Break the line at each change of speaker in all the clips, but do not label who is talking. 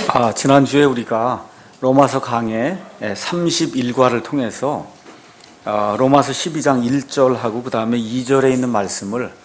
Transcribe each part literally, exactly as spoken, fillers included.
아, 지난주에 우리가 로마서 강해 삼십일 과를 통해서 아, 로마서 십이 장 일 절하고 그 다음에 이 절에 있는 말씀을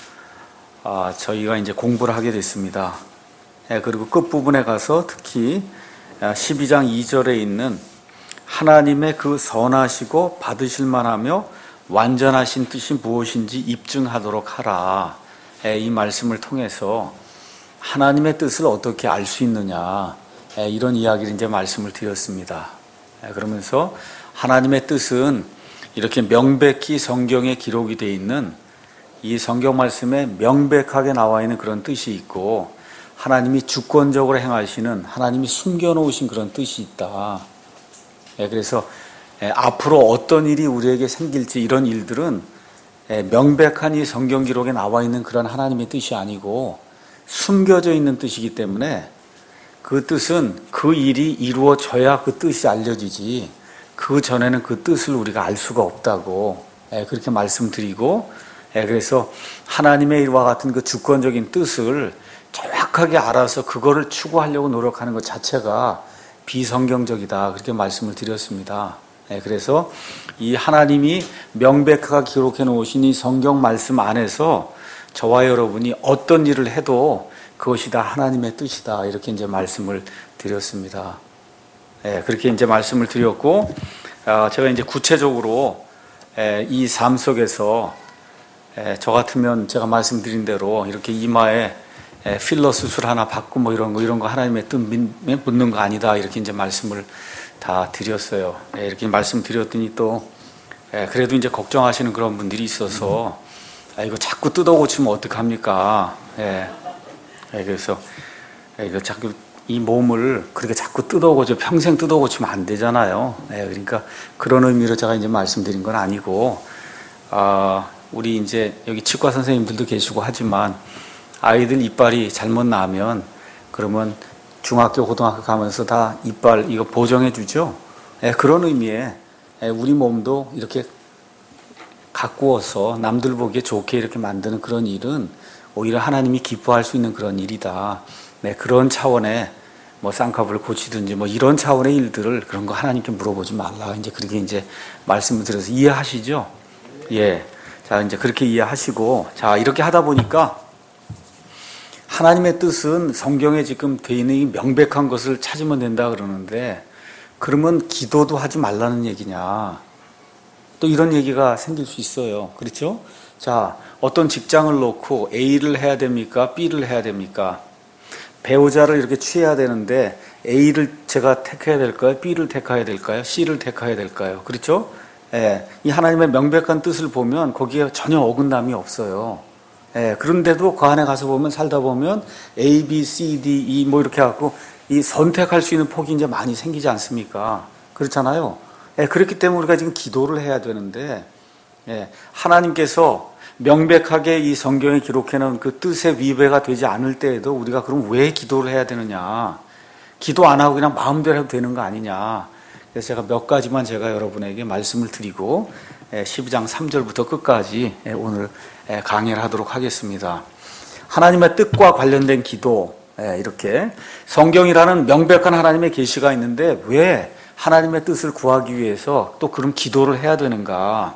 아, 저희가 이제 공부를 하게 됐습니다. 예, 그리고 끝부분에 가서 특히 십이 장 이 절에 있는 하나님의 그 선하시고 받으실 만하며 완전하신 뜻이 무엇인지 입증하도록 하라. 예, 이 말씀을 통해서 하나님의 뜻을 어떻게 알 수 있느냐, 예, 이런 이야기를 이제 말씀을 드렸습니다. 예, 그러면서 하나님의 뜻은 이렇게 명백히 성경에 기록이 되어 있는 이 성경 말씀에 명백하게 나와 있는 그런 뜻이 있고, 하나님이 주권적으로 행하시는, 하나님이 숨겨놓으신 그런 뜻이 있다. 예, 그래서 예, 앞으로 어떤 일이 우리에게 생길지 이런 일들은 예, 명백한 이 성경 기록에 나와 있는 그런 하나님의 뜻이 아니고 숨겨져 있는 뜻이기 때문에 그 뜻은 그 일이 이루어져야 그 뜻이 알려지지, 그 전에는 그 뜻을 우리가 알 수가 없다고 예, 그렇게 말씀드리고, 예, 그래서 하나님의 일과 같은 그 주권적인 뜻을 정확하게 알아서 그거를 추구하려고 노력하는 것 자체가 비성경적이다, 그렇게 말씀을 드렸습니다. 예, 그래서 이 하나님이 명백하게 기록해 놓으신 이 성경 말씀 안에서 저와 여러분이 어떤 일을 해도 그것이 다 하나님의 뜻이다, 이렇게 이제 말씀을 드렸습니다. 예, 그렇게 이제 말씀을 드렸고, 아, 제가 이제 구체적으로 예, 이 삶 속에서 예, 저 같으면 제가 말씀드린 대로 이렇게 이마에 예, 필러 수술 하나 받고 뭐 이런 거 이런 거 하나님의 뜻 묻는 거 아니다, 이렇게 이제 말씀을 다 드렸어요. 예, 이렇게 말씀드렸더니 또 예, 그래도 이제 걱정하시는 그런 분들이 있어서 아, 이거 자꾸 뜯어 고치면 어떡합니까? 예, 예, 그래서 예, 이거 자꾸 이 몸을 그렇게 자꾸 뜯어 고쳐 평생 뜯어 고치면 안 되잖아요. 예, 그러니까 그런 의미로 제가 이제 말씀드린 건 아니고, 아, 우리 이제 여기 치과 선생님들도 계시고 하지만 아이들 이빨이 잘못 나면 그러면 중학교, 고등학교 가면서 다 이빨 이거 보정해 주죠. 예, 그런 의미에 예, 우리 몸도 이렇게 가꾸어서 남들 보기에 좋게 이렇게 만드는 그런 일은 오히려 하나님이 기뻐할 수 있는 그런 일이다. 네, 그런 차원의 뭐 쌍꺼풀을 고치든지 뭐 이런 차원의 일들을 그런 거 하나님께 물어보지 말라. 이제 그렇게 이제 말씀을 드려서 이해하시죠? 예. 자, 이제 그렇게 이해하시고, 자, 이렇게 하다 보니까 하나님의 뜻은 성경에 지금 돼 있는 이 명백한 것을 찾으면 된다 그러는데, 그러면 기도도 하지 말라는 얘기냐? 또 이런 얘기가 생길 수 있어요. 그렇죠? 자, 어떤 직장을 놓고 A를 해야 됩니까? B를 해야 됩니까? 배우자를 이렇게 취해야 되는데 A를 제가 택해야 될까요? B를 택해야 될까요? C를 택해야 될까요? 그렇죠? 예, 이 하나님의 명백한 뜻을 보면 거기에 전혀 어긋남이 없어요. 예, 그런데도 그 안에 가서 보면 살다 보면 A, B, C, D, E 뭐 이렇게 해갖고 이 선택할 수 있는 폭이 이제 많이 생기지 않습니까? 그렇잖아요. 예, 그렇기 때문에 우리가 지금 기도를 해야 되는데, 예, 하나님께서 명백하게 이 성경에 기록해놓은 그 뜻의 위배가 되지 않을 때에도 우리가 그럼 왜 기도를 해야 되느냐? 기도 안 하고 그냥 마음대로 해도 되는 거 아니냐? 그래서 제가 몇 가지만 제가 여러분에게 말씀을 드리고 십이 장 삼 절부터 끝까지 오늘 강의를 하도록 하겠습니다. 하나님의 뜻과 관련된 기도, 이렇게 성경이라는 명백한 하나님의 계시가 있는데 왜 하나님의 뜻을 구하기 위해서 또 그런 기도를 해야 되는가?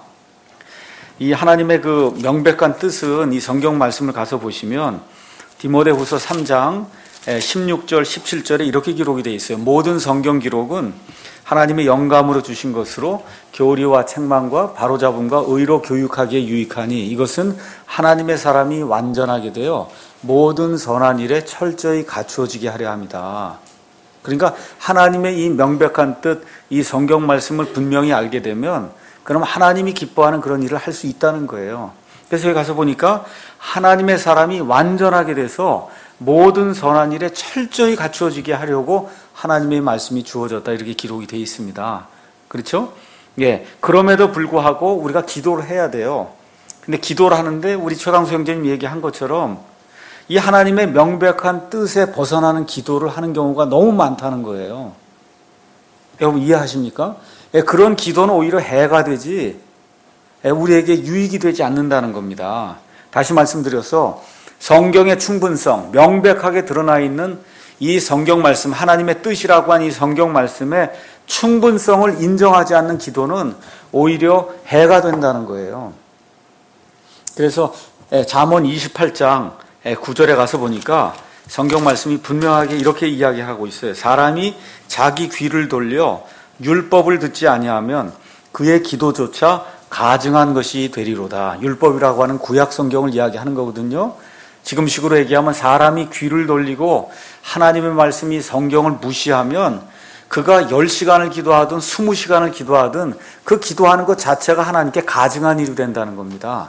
이 하나님의 그 명백한 뜻은 이 성경 말씀을 가서 보시면 디모데후서 삼 장 십육 절 십칠 절에 이렇게 기록이 되어 있어요. 모든 성경 기록은 하나님의 영감으로 주신 것으로 교리와 책망과 바로잡음과 의로 교육하기에 유익하니 이것은 하나님의 사람이 완전하게 되어 모든 선한 일에 철저히 갖추어지게 하려 합니다. 그러니까 하나님의 이 명백한 뜻, 이 성경 말씀을 분명히 알게 되면 그럼 하나님이 기뻐하는 그런 일을 할 수 있다는 거예요. 그래서 여기 가서 보니까 하나님의 사람이 완전하게 돼서 모든 선한 일에 철저히 갖추어지게 하려고 하나님의 말씀이 주어졌다, 이렇게 기록이 되어 있습니다. 그렇죠? 예. 그럼에도 불구하고 우리가 기도를 해야 돼요. 근데 기도를 하는데 우리 최강수 형제님 얘기한 것처럼 이 하나님의 명백한 뜻에 벗어나는 기도를 하는 경우가 너무 많다는 거예요. 여러분 이해하십니까? 예, 그런 기도는 오히려 해가 되지 예, 우리에게 유익이 되지 않는다는 겁니다. 다시 말씀드려서 성경의 충분성, 명백하게 드러나 있는 이 성경 말씀, 하나님의 뜻이라고 한 이 성경 말씀의 충분성을 인정하지 않는 기도는 오히려 해가 된다는 거예요. 그래서 잠언 이십팔 장 구 절에 가서 보니까 성경 말씀이 분명하게 이렇게 이야기하고 있어요. 사람이 자기 귀를 돌려 율법을 듣지 아니하면 그의 기도조차 가증한 것이 되리로다. 율법이라고 하는 구약 성경을 이야기하는 거거든요. 지금식으로 얘기하면 사람이 귀를 돌리고 하나님의 말씀이 성경을 무시하면 그가 열 시간을 기도하든 스무 시간을 기도하든 그 기도하는 것 자체가 하나님께 가증한 일이 된다는 겁니다.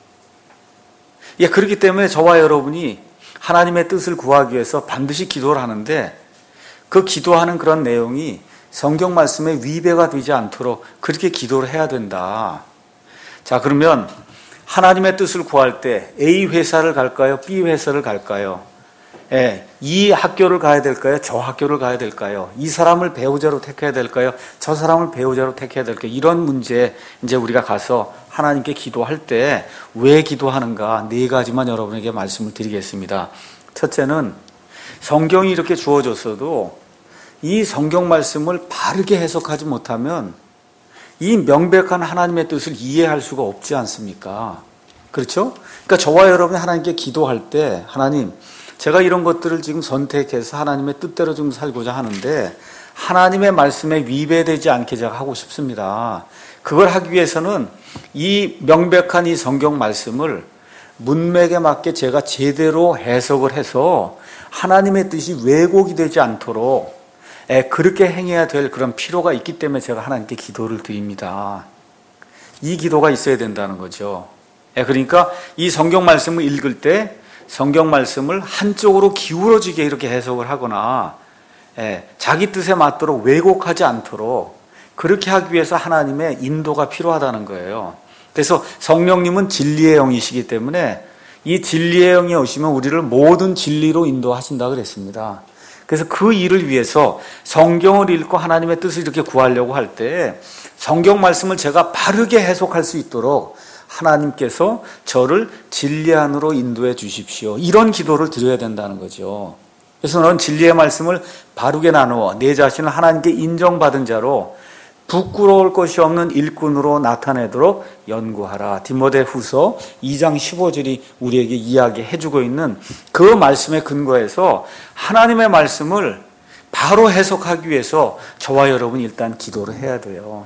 예, 그렇기 때문에 저와 여러분이 하나님의 뜻을 구하기 위해서 반드시 기도를 하는데 그 기도하는 그런 내용이 성경 말씀에 위배가 되지 않도록 그렇게 기도를 해야 된다. 자, 그러면 하나님의 뜻을 구할 때 A 회사를 갈까요? B 회사를 갈까요? 예, 이 학교를 가야 될까요? 저 학교를 가야 될까요? 이 사람을 배우자로 택해야 될까요? 저 사람을 배우자로 택해야 될까요? 이런 문제 이제 우리가 가서 하나님께 기도할 때 왜 기도하는가 네 가지만 여러분에게 말씀을 드리겠습니다. 첫째는 성경이 이렇게 주어졌어도 이 성경 말씀을 바르게 해석하지 못하면 이 명백한 하나님의 뜻을 이해할 수가 없지 않습니까? 그렇죠? 그러니까 저와 여러분이 하나님께 기도할 때 하나님, 제가 이런 것들을 지금 선택해서 하나님의 뜻대로 좀 살고자 하는데 하나님의 말씀에 위배되지 않게 제가 하고 싶습니다. 그걸 하기 위해서는 이 명백한 이 성경 말씀을 문맥에 맞게 제가 제대로 해석을 해서 하나님의 뜻이 왜곡이 되지 않도록 그렇게 행해야 될 그런 필요가 있기 때문에 제가 하나님께 기도를 드립니다. 이 기도가 있어야 된다는 거죠. 그러니까 이 성경 말씀을 읽을 때 성경 말씀을 한쪽으로 기울어지게 이렇게 해석을 하거나 자기 뜻에 맞도록 왜곡하지 않도록 그렇게 하기 위해서 하나님의 인도가 필요하다는 거예요. 그래서 성령님은 진리의 영이시기 때문에 이 진리의 영이 오시면 우리를 모든 진리로 인도하신다 그랬습니다. 그래서 그 일을 위해서 성경을 읽고 하나님의 뜻을 이렇게 구하려고 할 때 성경 말씀을 제가 바르게 해석할 수 있도록 하나님께서 저를 진리 안으로 인도해 주십시오. 이런 기도를 드려야 된다는 거죠. 그래서 너는 진리의 말씀을 바르게 나누어 내 자신을 하나님께 인정받은 자로 부끄러울 것이 없는 일꾼으로 나타내도록 연구하라. 디모데후서 이 장 십오 절이 우리에게 이야기해주고 있는 그 말씀에 근거해서 하나님의 말씀을 바로 해석하기 위해서 저와 여러분이 일단 기도를 해야 돼요.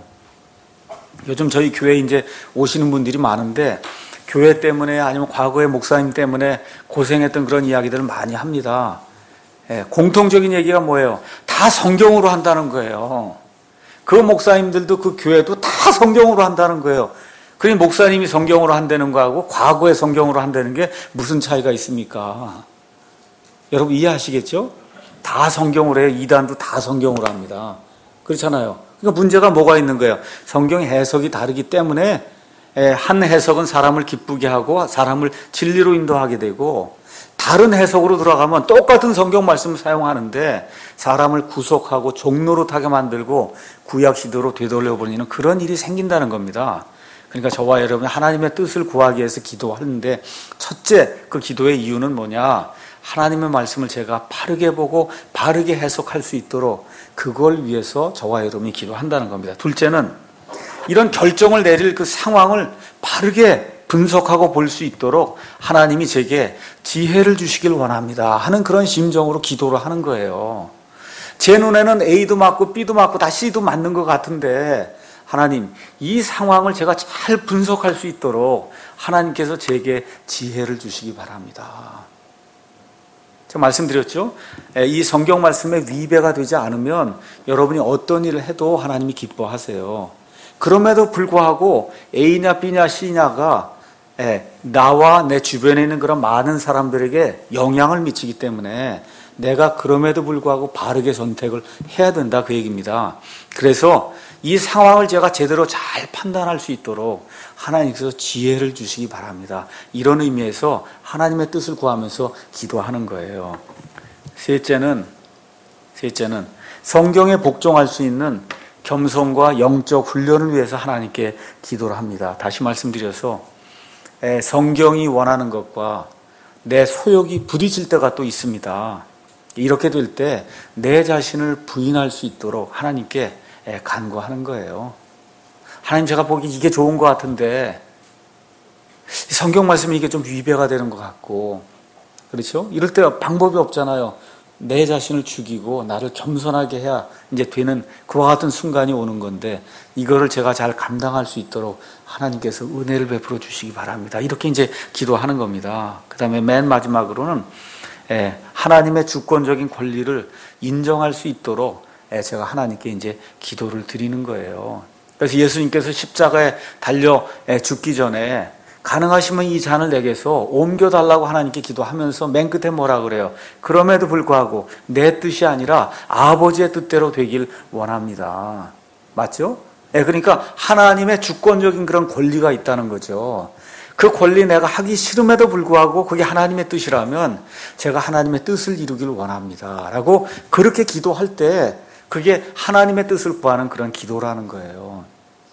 요즘 저희 교회에 이제 오시는 분들이 많은데 교회 때문에 아니면 과거의 목사님 때문에 고생했던 그런 이야기들을 많이 합니다. 예, 공통적인 얘기가 뭐예요? 다 성경으로 한다는 거예요. 그 목사님들도 그 교회도 다 성경으로 한다는 거예요. 그러니 목사님이 성경으로 한다는 거하고 과거의 성경으로 한다는 게 무슨 차이가 있습니까? 여러분 이해하시겠죠? 다 성경으로 해요. 이단도 다 성경으로 합니다. 그렇잖아요. 그러니까 문제가 뭐가 있는 거예요? 성경 해석이 다르기 때문에 한 해석은 사람을 기쁘게 하고 사람을 진리로 인도하게 되고 다른 해석으로 들어가면 똑같은 성경 말씀을 사용하는데 사람을 구속하고 종노릇하게 만들고 구약 시대로 되돌려버리는 그런 일이 생긴다는 겁니다. 그러니까 저와 여러분이 하나님의 뜻을 구하기 위해서 기도하는데 첫째 그 기도의 이유는 뭐냐? 하나님의 말씀을 제가 바르게 보고 바르게 해석할 수 있도록 그걸 위해서 저와 여러분이 기도한다는 겁니다. 둘째는 이런 결정을 내릴 그 상황을 바르게 분석하고 볼 수 있도록 하나님이 제게 지혜를 주시길 원합니다 하는 그런 심정으로 기도를 하는 거예요. 제 눈에는 A도 맞고 B도 맞고 다 C도 맞는 것 같은데 하나님 이 상황을 제가 잘 분석할 수 있도록 하나님께서 제게 지혜를 주시기 바랍니다. 제가 말씀드렸죠? 이 성경 말씀에 위배가 되지 않으면 여러분이 어떤 일을 해도 하나님이 기뻐하세요. 그럼에도 불구하고 A냐 B냐 C냐가 나와 내 주변에 있는 그런 많은 사람들에게 영향을 미치기 때문에 내가 그럼에도 불구하고 바르게 선택을 해야 된다 그 얘기입니다. 그래서 이 상황을 제가 제대로 잘 판단할 수 있도록 하나님께서 지혜를 주시기 바랍니다. 이런 의미에서 하나님의 뜻을 구하면서 기도하는 거예요. 셋째는 셋째는 성경에 복종할 수 있는 겸손과 영적 훈련을 위해서 하나님께 기도를 합니다. 다시 말씀드려서 성경이 원하는 것과 내 소욕이 부딪힐 때가 또 있습니다. 이렇게 될 때 내 자신을 부인할 수 있도록 하나님께 간구하는 거예요. 하나님, 제가 보기 이게 좋은 것 같은데 성경 말씀이 이게 좀 위배가 되는 것 같고, 그렇죠? 이럴 때 방법이 없잖아요. 내 자신을 죽이고 나를 겸손하게 해야 이제 되는 그와 같은 순간이 오는 건데, 이거를 제가 잘 감당할 수 있도록 하나님께서 은혜를 베풀어 주시기 바랍니다. 이렇게 이제 기도하는 겁니다. 그 다음에 맨 마지막으로는 하나님의 주권적인 권리를 인정할 수 있도록 제가 하나님께 이제 기도를 드리는 거예요. 그래서 예수님께서 십자가에 달려 죽기 전에 가능하시면 이 잔을 내게서 옮겨달라고 하나님께 기도하면서 맨 끝에 뭐라 그래요? 그럼에도 불구하고 내 뜻이 아니라 아버지의 뜻대로 되길 원합니다. 맞죠? 네, 그러니까 하나님의 주권적인 그런 권리가 있다는 거죠. 그 권리 내가 하기 싫음에도 불구하고 그게 하나님의 뜻이라면 제가 하나님의 뜻을 이루길 원합니다. 라고 그렇게 기도할 때 그게 하나님의 뜻을 구하는 그런 기도라는 거예요.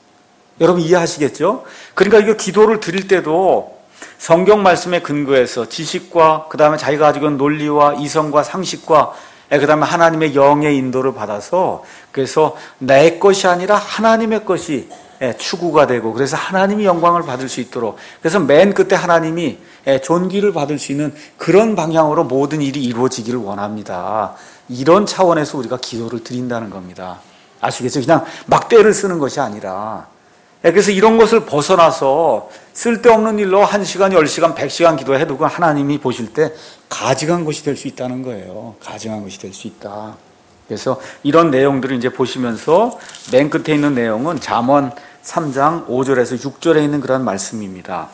여러분 이해하시겠죠? 그러니까 이거 기도를 드릴 때도 성경 말씀에 근거해서 지식과 그 다음에 자기가 가지고 있는 논리와 이성과 상식과 그 다음에 하나님의 영의 인도를 받아서, 그래서 내 것이 아니라 하나님의 것이 추구가 되고, 그래서 하나님이 영광을 받을 수 있도록, 그래서 맨 끝에 하나님이 존귀를 받을 수 있는 그런 방향으로 모든 일이 이루어지기를 원합니다. 이런 차원에서 우리가 기도를 드린다는 겁니다. 아시겠죠? 그냥 막대를 쓰는 것이 아니라. 그래서 이런 것을 벗어나서 쓸데없는 일로 한 시간, 열 시간, 백 시간 기도해도 하나님이 보실 때 가증한 것이 될 수 있다는 거예요. 가증한 것이 될 수 있다. 그래서 이런 내용들을 이제 보시면서 맨 끝에 있는 내용은 잠언 삼 장 오 절에서 육 절에 있는 그런 말씀입니다.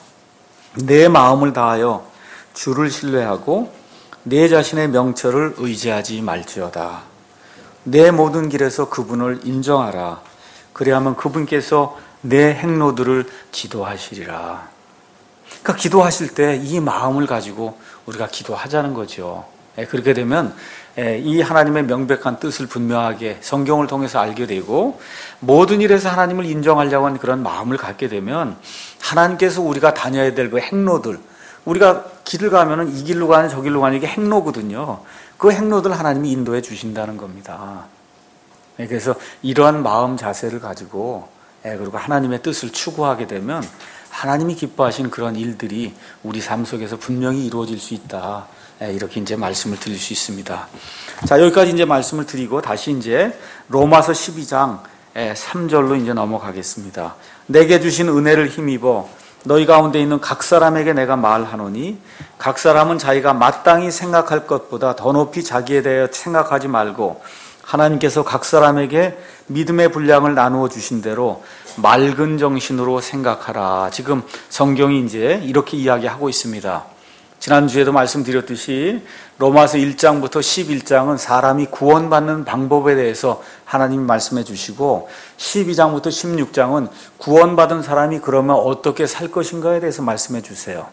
내 마음을 다하여 주를 신뢰하고 내 자신의 명철을 의지하지 말지어다. 내 모든 길에서 그분을 인정하라. 그래야만 그분께서 내 행로들을 지도하시리라. 그러니까 기도하실 때 이 마음을 가지고 우리가 기도하자는 거죠. 그렇게 되면 이 하나님의 명백한 뜻을 분명하게 성경을 통해서 알게 되고, 모든 일에서 하나님을 인정하려고 하는 그런 마음을 갖게 되면 하나님께서 우리가 다녀야 될 그 행로들, 우리가 길을 가면은 이 길로 가는 저 길로 가는 게 행로거든요. 그 행로들 하나님이 인도해 주신다는 겁니다. 그래서 이러한 마음 자세를 가지고 그리고 하나님의 뜻을 추구하게 되면 하나님이 기뻐하시는 그런 일들이 우리 삶 속에서 분명히 이루어질 수 있다. 이렇게 이제 말씀을 드릴 수 있습니다. 자, 여기까지 이제 말씀을 드리고 다시 이제 로마서 십이 장 삼 절로 이제 넘어가겠습니다. 내게 주신 은혜를 힘입어 너희 가운데 있는 각 사람에게 내가 말하노니 각 사람은 자기가 마땅히 생각할 것보다 더 높이 자기에 대해 생각하지 말고 하나님께서 각 사람에게 믿음의 분량을 나누어 주신 대로 맑은 정신으로 생각하라. 지금 성경이 이제 이렇게 이야기하고 있습니다. 지난주에도 말씀드렸듯이 로마서 일 장부터 십일 장은 사람이 구원받는 방법에 대해서 하나님이 말씀해 주시고, 십이 장부터 십육 장은 구원받은 사람이 그러면 어떻게 살 것인가에 대해서 말씀해 주세요.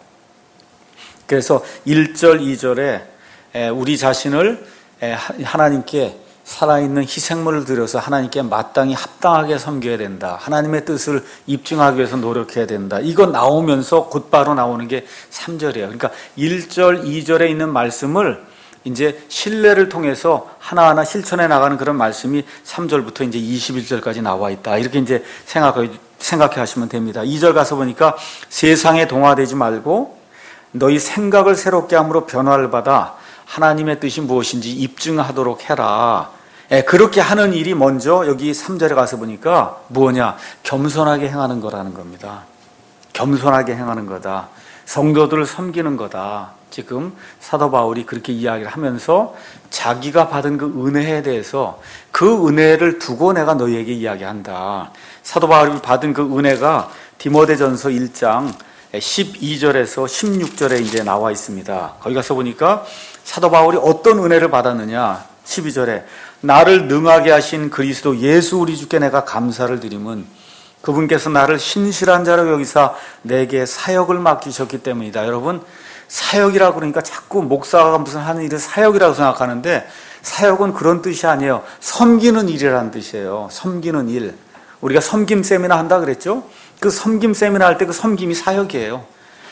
그래서 일 절, 이 절에 우리 자신을 하나님께 살아있는 희생물을 드려서 하나님께 마땅히 합당하게 섬겨야 된다. 하나님의 뜻을 입증하기 위해서 노력해야 된다. 이거 나오면서 곧바로 나오는 게 삼 절이에요. 그러니까 일 절, 이 절에 있는 말씀을 이제 신뢰를 통해서 하나하나 실천해 나가는 그런 말씀이 삼 절부터 이제 이십일 절까지 나와 있다. 이렇게 이제 생각해, 생각해 하시면 됩니다. 이 절 가서 보니까 세상에 동화되지 말고 너희 생각을 새롭게 함으로 변화를 받아 하나님의 뜻이 무엇인지 입증하도록 해라. 예, 그렇게 하는 일이 먼저 여기 삼 절에 가서 보니까 뭐냐? 겸손하게 행하는 거라는 겁니다. 겸손하게 행하는 거다. 성도들을 섬기는 거다. 지금 사도 바울이 그렇게 이야기를 하면서 자기가 받은 그 은혜에 대해서 그 은혜를 두고 내가 너희에게 이야기한다. 사도 바울이 받은 그 은혜가 디모데전서 일 장 십이 절에서 십육 절에 이제 나와 있습니다. 거기 가서 보니까 사도 바울이 어떤 은혜를 받았느냐? 십이 절에 나를 능하게 하신 그리스도 예수 우리 주께 내가 감사를 드림은 그분께서 나를 신실한 자로 여기사 내게 사역을 맡기셨기 때문이다. 여러분, 사역이라고 그러니까 자꾸 목사가 무슨 하는 일을 사역이라고 생각하는데 사역은 그런 뜻이 아니에요. 섬기는 일이라는 뜻이에요. 섬기는 일. 우리가 섬김 세미나 한다 그랬죠? 그 섬김 세미나 할 때 그 섬김이 사역이에요.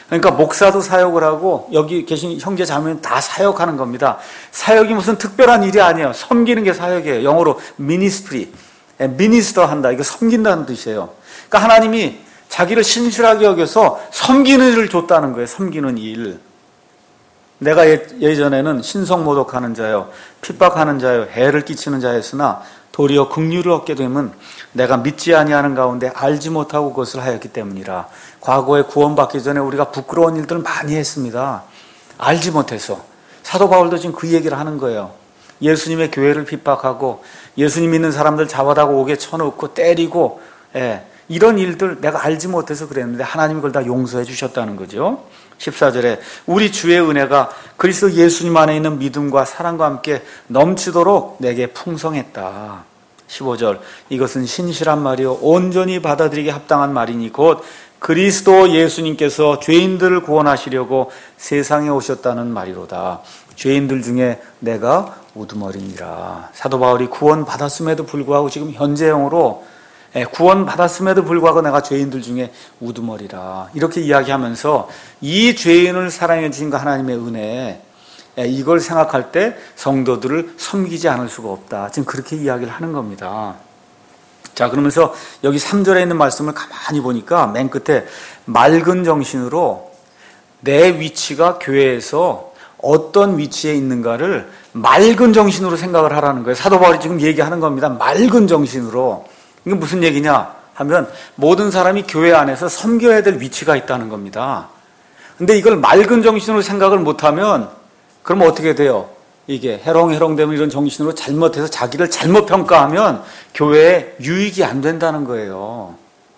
그러니까 목사도 사역을 하고 여기 계신 형제 자매는 다 사역하는 겁니다. 사역이 무슨 특별한 일이 아니에요. 섬기는 게 사역이에요. 영어로 미니스트리, 미니스터 한다. 이거 섬긴다는 뜻이에요. 그러니까 하나님이 자기를 신실하게 여겨서 섬기는 일을 줬다는 거예요. 섬기는 일. 내가 예, 예전에는 신성모독하는 자요, 핍박하는 자요, 해를 끼치는 자였으나 도리어 긍휼을 얻게 되면 내가 믿지 아니하는 가운데 알지 못하고 그것을 하였기 때문이라. 과거에 구원받기 전에 우리가 부끄러운 일들을 많이 했습니다. 알지 못해서. 사도 바울도 지금 그 얘기를 하는 거예요. 예수님의 교회를 핍박하고 예수님 믿는 사람들 잡아다가 옥에 쳐놓고 때리고, 예, 이런 일들 내가 알지 못해서 그랬는데 하나님이 그걸 다 용서해 주셨다는 거죠. 십사 절에 우리 주의 은혜가 그리스도 예수님 안에 있는 믿음과 사랑과 함께 넘치도록 내게 풍성했다. 십오 절 이것은 신실한 말이요 온전히 받아들이기 합당한 말이니 곧 그리스도 예수님께서 죄인들을 구원하시려고 세상에 오셨다는 말이로다. 죄인들 중에 내가 우두머리니라. 사도 바울이 구원 받았음에도 불구하고 지금 현재형으로 구원 받았음에도 불구하고 내가 죄인들 중에 우두머리라 이렇게 이야기하면서 이 죄인을 사랑해 주신 그 하나님의 은혜, 이걸 생각할 때 성도들을 섬기지 않을 수가 없다. 지금 그렇게 이야기를 하는 겁니다. 자, 그러면서 여기 삼 절에 있는 말씀을 가만히 보니까 맨 끝에 맑은 정신으로 내 위치가 교회에서 어떤 위치에 있는가를 맑은 정신으로 생각을 하라는 거예요. 사도 바울이 지금 얘기하는 겁니다. 맑은 정신으로. 이게 무슨 얘기냐 하면 모든 사람이 교회 안에서 섬겨야 될 위치가 있다는 겁니다. 근데 이걸 맑은 정신으로 생각을 못하면 그럼 어떻게 돼요? 이게 해롱해롱되면 이런 정신으로 잘못해서 자기를 잘못 평가하면 교회에 유익이 안 된다는 거예요.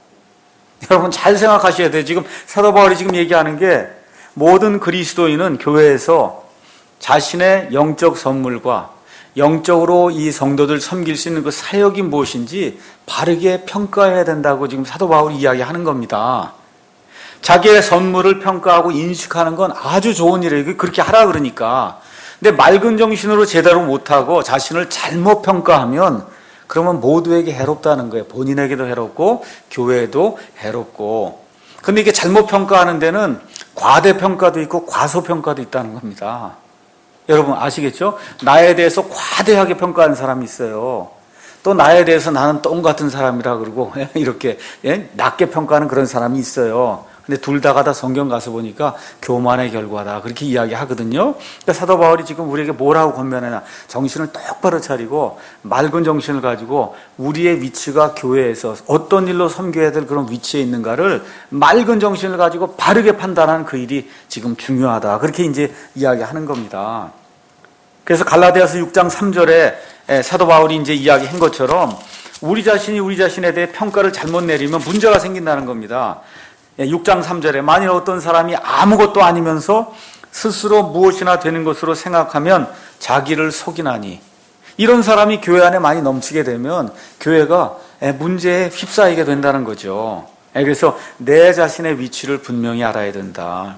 여러분 잘 생각하셔야 돼요. 지금 사도 바울이 지금 얘기하는 게 모든 그리스도인은 교회에서 자신의 영적 선물과 영적으로 이 성도들 섬길 수 있는 그 사역이 무엇인지 바르게 평가해야 된다고 지금 사도 바울이 이야기하는 겁니다. 자기의 선물을 평가하고 인식하는 건 아주 좋은 일이에요. 그렇게 하라 그러니까. 근데 맑은 정신으로 제대로 못하고 자신을 잘못 평가하면 그러면 모두에게 해롭다는 거예요. 본인에게도 해롭고 교회에도 해롭고. 근데 이게 잘못 평가하는 데는 과대평가도 있고 과소평가도 있다는 겁니다. 여러분 아시겠죠? 나에 대해서 과대하게 평가하는 사람이 있어요. 또 나에 대해서 나는 똥 같은 사람이라 그러고 이렇게 낮게 평가하는 그런 사람이 있어요. 근데 둘 다가 다 성경 가서 보니까 교만의 결과다 그렇게 이야기하거든요. 그러니까 사도 바울이 지금 우리에게 뭐라고 권면하냐, 정신을 똑바로 차리고 맑은 정신을 가지고 우리의 위치가 교회에서 어떤 일로 섬겨야 될 그런 위치에 있는가를 맑은 정신을 가지고 바르게 판단하는 그 일이 지금 중요하다 그렇게 이제 이야기하는 겁니다. 그래서 갈라디아서 육 장 삼 절에 사도 바울이 이제 이야기한 것처럼 우리 자신이 우리 자신에 대해 평가를 잘못 내리면 문제가 생긴다는 겁니다. 육 장 삼 절에 만일 어떤 사람이 아무것도 아니면서 스스로 무엇이나 되는 것으로 생각하면 자기를 속이나니, 이런 사람이 교회 안에 많이 넘치게 되면 교회가 문제에 휩싸이게 된다는 거죠. 그래서 내 자신의 위치를 분명히 알아야 된다.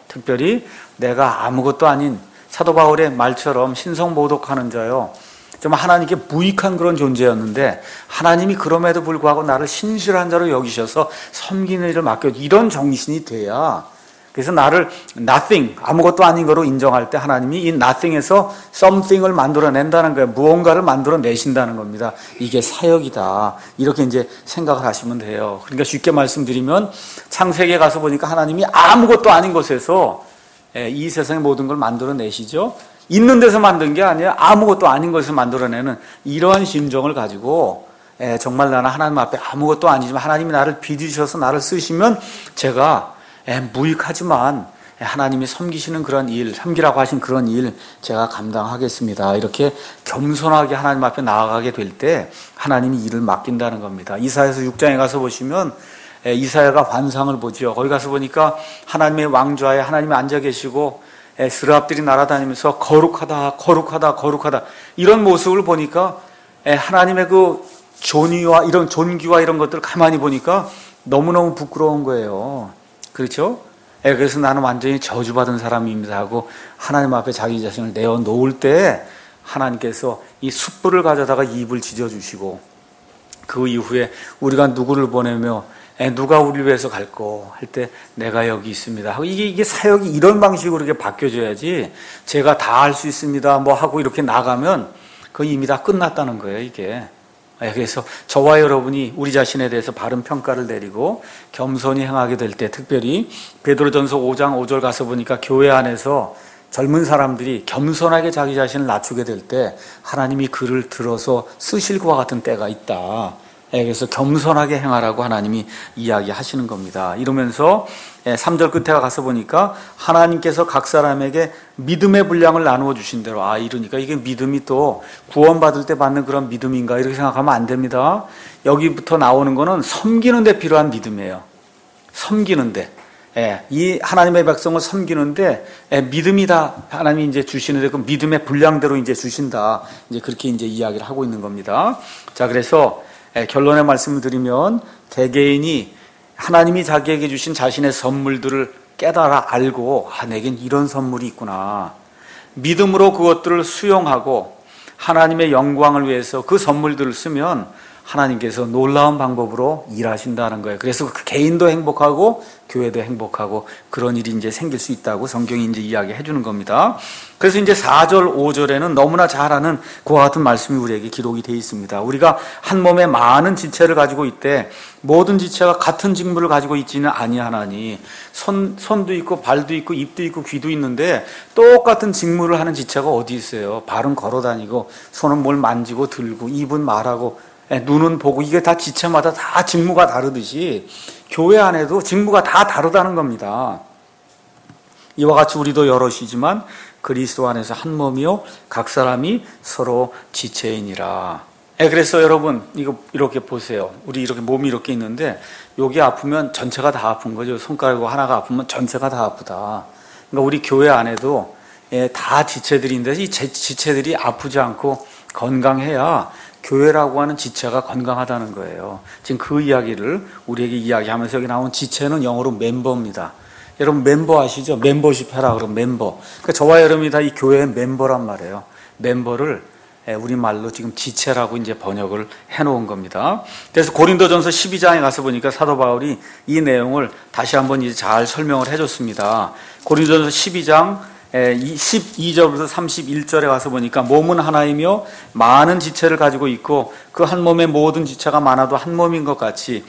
특별히 내가 아무것도 아닌 사도 바울의 말처럼 신성모독하는 자요, 좀 하나님께 무익한 그런 존재였는데 하나님이 그럼에도 불구하고 나를 신실한 자로 여기셔서 섬기는 일을 맡겨, 이런 정신이 돼야, 그래서 나를 nothing, 아무것도 아닌 거로 인정할 때 하나님이 이 nothing에서 something을 만들어낸다는 거예요. 무언가를 만들어내신다는 겁니다. 이게 사역이다. 이렇게 이제 생각을 하시면 돼요. 그러니까 쉽게 말씀드리면 창세기에 가서 보니까 하나님이 아무것도 아닌 곳에서 이 세상의 모든 걸 만들어내시죠. 있는 데서 만든 게 아니라 아무것도 아닌 것을 만들어내는 이러한 심정을 가지고 정말 나는 하나님 앞에 아무것도 아니지만 하나님이 나를 빚으셔서 나를 쓰시면 제가 무익하지만 하나님이 섬기시는 그런 일, 섬기라고 하신 그런 일 제가 감당하겠습니다. 이렇게 겸손하게 하나님 앞에 나아가게 될 때 하나님이 일을 맡긴다는 겁니다. 이사야서 육 장에 가서 보시면 이사야가 환상을 보죠. 거기 가서 보니까 하나님의 왕좌에 하나님이 앉아 계시고 스랍들이 날아다니면서 거룩하다, 거룩하다, 거룩하다, 이런 모습을 보니까 하나님의 그 존귀와 이런 존귀와 이런 것들을 가만히 보니까 너무너무 부끄러운 거예요. 그렇죠? 그래서 나는 완전히 저주받은 사람입니다 하고 하나님 앞에 자기 자신을 내어놓을 때 하나님께서 이 숯불을 가져다가 입을 지져주시고 그 이후에 우리가 누구를 보내며 누가 우리를 위해서 갈고 할 때 내가 여기 있습니다 하고 이게 이게 사역이 이런 방식으로 이렇게 바뀌어져야지 제가 다 할 수 있습니다 뭐 하고 이렇게 나가면 그 이미 다 끝났다는 거예요 이게. 그래서 저와 여러분이 우리 자신에 대해서 바른 평가를 내리고 겸손히 행하게 될 때, 특별히 베드로전서 오 장 오 절 가서 보니까 교회 안에서 젊은 사람들이 겸손하게 자기 자신을 낮추게 될 때 하나님이 그를 들어서 쓰실 것과 같은 때가 있다. 그래서 겸손하게 행하라고 하나님이 이야기하시는 겁니다. 이러면서 삼 절 끝에 가서 보니까 하나님께서 각 사람에게 믿음의 분량을 나누어 주신 대로, 아 이러니까 이게 믿음이 또 구원받을 때 받는 그런 믿음인가 이렇게 생각하면 안 됩니다. 여기부터 나오는 거는 섬기는 데 필요한 믿음이에요. 섬기는 데. 예, 이 하나님의 백성을 섬기는데 예, 믿음이 다 하나님이 이제 주시는데 그 믿음의 분량대로 이제 주신다. 이제 그렇게 이제 이야기를 하고 있는 겁니다. 자, 그래서 예, 결론의 말씀을 드리면 개개인이 하나님이 자기에게 주신 자신의 선물들을 깨달아 알고 아 내겐 이런 선물이 있구나. 믿음으로 그것들을 수용하고 하나님의 영광을 위해서 그 선물들을 쓰면 하나님께서 놀라운 방법으로 일하신다는 거예요. 그래서 그 개인도 행복하고 교회도 행복하고 그런 일이 이제 생길 수 있다고 성경이 이제 이야기해 주는 겁니다. 그래서 이제 사 절, 오 절에는 너무나 잘 아는 그와 같은 말씀이 우리에게 기록이 되어 있습니다. 우리가 한 몸에 많은 지체를 가지고 있되 모든 지체가 같은 직무를 가지고 있지는 아니하나니 손, 손도 있고 발도 있고 입도 있고 귀도 있는데 똑같은 직무를 하는 지체가 어디 있어요? 발은 걸어 다니고 손은 뭘 만지고 들고 입은 말하고 눈은 보고 이게 다 지체마다 다 직무가 다르듯이 교회 안에도 직무가 다 다르다는 겁니다. 이와 같이 우리도 여럿이지만 그리스도 안에서 한 몸이요 각 사람이 서로 지체이니라. 그래서 여러분 이거 이렇게 보세요. 우리 이렇게 몸이 이렇게 있는데 여기 아프면 전체가 다 아픈 거죠. 손가락 하나가 아프면 전체가 다 아프다. 그러니까 우리 교회 안에도 다 지체들인데 이 지체들이 아프지 않고 건강해야 교회라고 하는 지체가 건강하다는 거예요. 지금 그 이야기를 우리에게 이야기하면서 여기 나온 지체는 영어로 멤버입니다. 여러분 멤버 아시죠? 멤버십 해라 그러면 멤버. 그러니까 저와 여러분이 다 이 교회의 멤버란 말이에요. 멤버를 우리말로 지금 지체라고 이제 번역을 해놓은 겁니다. 그래서 고린도전서 십이 장에 가서 보니까 사도 바울이 이 내용을 다시 한번 이제 잘 설명을 해줬습니다. 고린도전서 십이 장 십이 절부터 삼십일 절에 가서 보니까 몸은 하나이며 많은 지체를 가지고 있고 그 한 몸의 모든 지체가 많아도 한 몸인 것 같이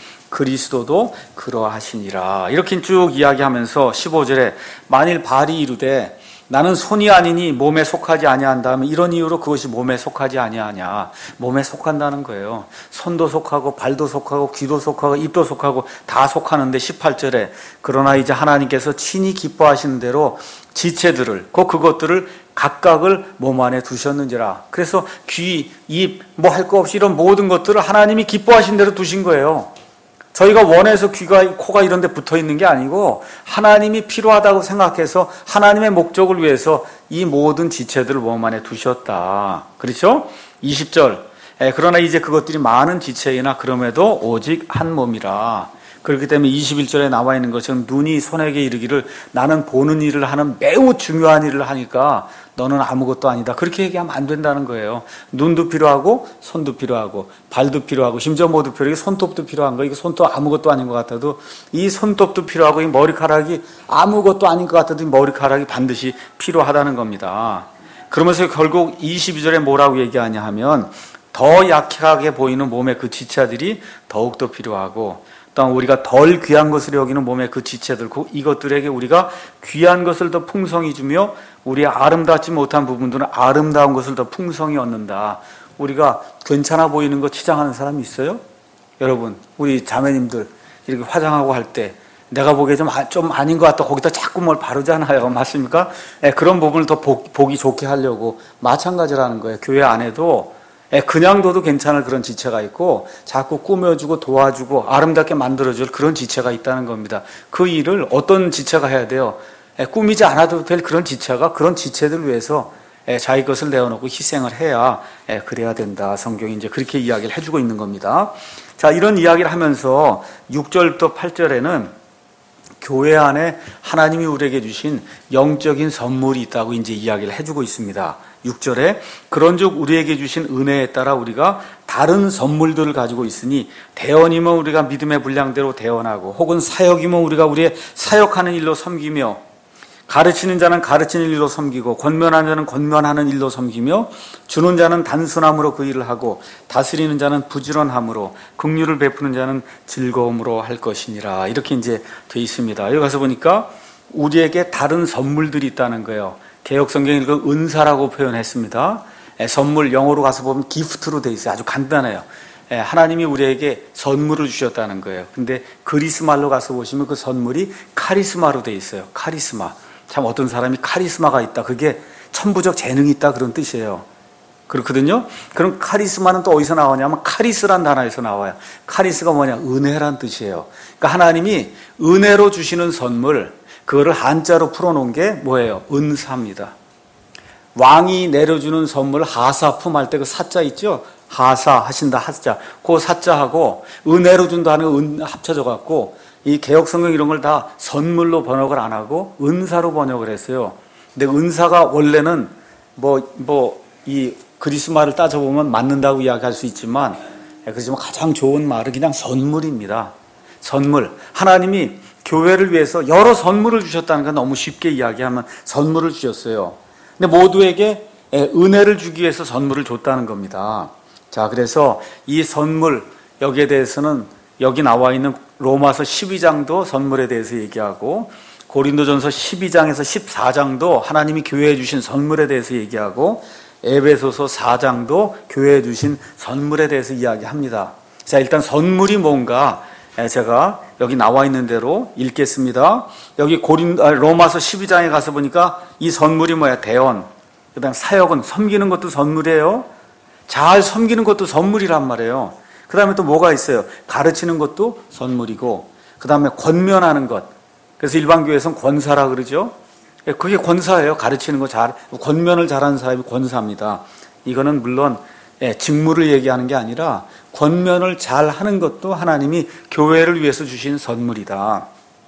그리스도도 그러하시니라. 이렇게 쭉 이야기하면서 십오 절에 만일 발이 이르되 나는 손이 아니니 몸에 속하지 아니한다 하면 이런 이유로 그것이 몸에 속하지 아니하냐. 몸에 속한다는 거예요. 손도 속하고 발도 속하고 귀도 속하고 입도 속하고 다 속하는데 십팔 절에 그러나 이제 하나님께서 친히 기뻐하시는 대로 지체들을 곧 그것들을 각각을 몸 안에 두셨는지라. 그래서 귀, 입, 뭐 할 거 없이 이런 모든 것들을 하나님이 기뻐하신 대로 두신 거예요. 저희가 원해서 귀가, 코가 이런 데 붙어 있는 게 아니고 하나님이 필요하다고 생각해서 하나님의 목적을 위해서 이 모든 지체들을 몸 안에 두셨다. 그렇죠? 이십 절. 그러나 이제 그것들이 많은 지체이나 그럼에도 오직 한 몸이라. 그렇기 때문에 이십일 절에 나와 있는 것처럼 눈이 손에게 이르기를 나는 보는 일을 하는 매우 중요한 일을 하니까 너는 아무것도 아니다. 그렇게 얘기하면 안 된다는 거예요. 눈도 필요하고 손도 필요하고 발도 필요하고 심지어 모두 필요하고 손톱도 필요한 거. 이거 손톱 아무것도 아닌 것 같아도 이 손톱도 필요하고 이 머리카락이 아무것도 아닌 것 같아도 이 머리카락이 반드시 필요하다는 겁니다. 그러면서 결국 이십이 절에 뭐라고 얘기하냐 하면 더 약하게 보이는 몸의 그 지체들이 더욱더 필요하고 또 우리가 덜 귀한 것을 여기는 몸의 그 지체들, 이것들에게 우리가 귀한 것을 더 풍성히 주며 우리 아름답지 못한 부분들은 아름다운 것을 더 풍성히 얻는다. 우리가 괜찮아 보이는 거 치장하는 사람이 있어요? 여러분, 우리 자매님들 이렇게 화장하고 할 때 내가 보기에 좀, 좀 아닌 것 같다. 거기다 자꾸 뭘 바르잖아요. 맞습니까? 네, 그런 부분을 더 보, 보기 좋게 하려고 마찬가지라는 거예요. 교회 안에도 그냥 둬도 괜찮을 그런 지체가 있고 자꾸 꾸며주고 도와주고 아름답게 만들어줄 그런 지체가 있다는 겁니다. 그 일을 어떤 지체가 해야 돼요? 꾸미지 않아도 될 그런 지체가 그런 지체들 위해서 자기 것을 내어놓고 희생을 해야 그래야 된다. 성경이 이제 그렇게 이야기를 해주고 있는 겁니다. 자, 이런 이야기를 하면서 육 절부터 팔 절에는 교회 안에 하나님이 우리에게 주신 영적인 선물이 있다고 이제 이야기를 해주고 있습니다. 육 절에 그런즉 우리에게 주신 은혜에 따라 우리가 다른 선물들을 가지고 있으니 대원이면 우리가 믿음의 분량대로 대원하고 혹은 사역이면 우리가 우리의 사역하는 일로 섬기며 가르치는 자는 가르치는 일로 섬기고 권면하는 자는 권면하는 일로 섬기며 주는 자는 단순함으로 그 일을 하고 다스리는 자는 부지런함으로 긍휼을 베푸는 자는 즐거움으로 할 것이니라. 이렇게 이제 돼 있습니다. 여기 가서 보니까 우리에게 다른 선물들이 있다는 거예요. 개역성경에 이걸 은사라고 표현했습니다. 선물 영어로 가서 보면 기프트로 돼 있어요. 아주 간단해요. 하나님이 우리에게 선물을 주셨다는 거예요. 근데 그리스 말로 가서 보시면 그 선물이 카리스마로 돼 있어요. 카리스마. 참 어떤 사람이 카리스마가 있다. 그게 천부적 재능이 있다. 그런 뜻이에요. 그렇거든요. 그럼 카리스마는 또 어디서 나오냐면 카리스란 단어에서 나와요. 카리스가 뭐냐? 은혜란 뜻이에요. 그러니까 하나님이 은혜로 주시는 선물, 그거를 한자로 풀어놓은 게 뭐예요? 은사입니다. 왕이 내려주는 선물 하사품 할 때 그 사자 있죠? 하사 하신다 하자. 그 사자하고 은혜로 준다는 은 합쳐져 갖고 이 개역성경 이런 걸 다 선물로 번역을 안 하고 은사로 번역을 했어요. 근데 은사가 원래는 뭐 뭐 이 그리스 말을 따져보면 맞는다고 이야기할 수 있지만 그렇지만 가장 좋은 말은 그냥 선물입니다. 선물. 하나님이 교회를 위해서 여러 선물을 주셨다는 건 너무 쉽게 이야기하면 선물을 주셨어요. 근데 모두에게 은혜를 주기 위해서 선물을 줬다는 겁니다. 자, 그래서 이 선물 여기에 대해서는 여기 나와 있는 로마서 십이 장도 선물에 대해서 얘기하고 고린도전서 십이 장에서 십사 장도 하나님이 교회에 주신 선물에 대해서 얘기하고 에베소서 사 장도 교회에 주신 선물에 대해서 이야기합니다. 자, 일단 선물이 뭔가 제가 여기 나와 있는 대로 읽겠습니다. 여기 고린 로마서 십이 장에 가서 보니까 이 선물이 뭐야? 대언. 그다음 사역은 섬기는 것도 선물이에요. 잘 섬기는 것도 선물이란 말이에요. 그 다음에 또 뭐가 있어요? 가르치는 것도 선물이고, 그 다음에 권면하는 것. 그래서 일반 교회에서는 권사라 그러죠. 그게 권사예요. 가르치는 거 잘, 권면을 잘하는 사람이 권사입니다. 이거는 물론 직무를 얘기하는 게 아니라 권면을 잘 하는 것도 하나님이 교회를 위해서 주신 선물이다.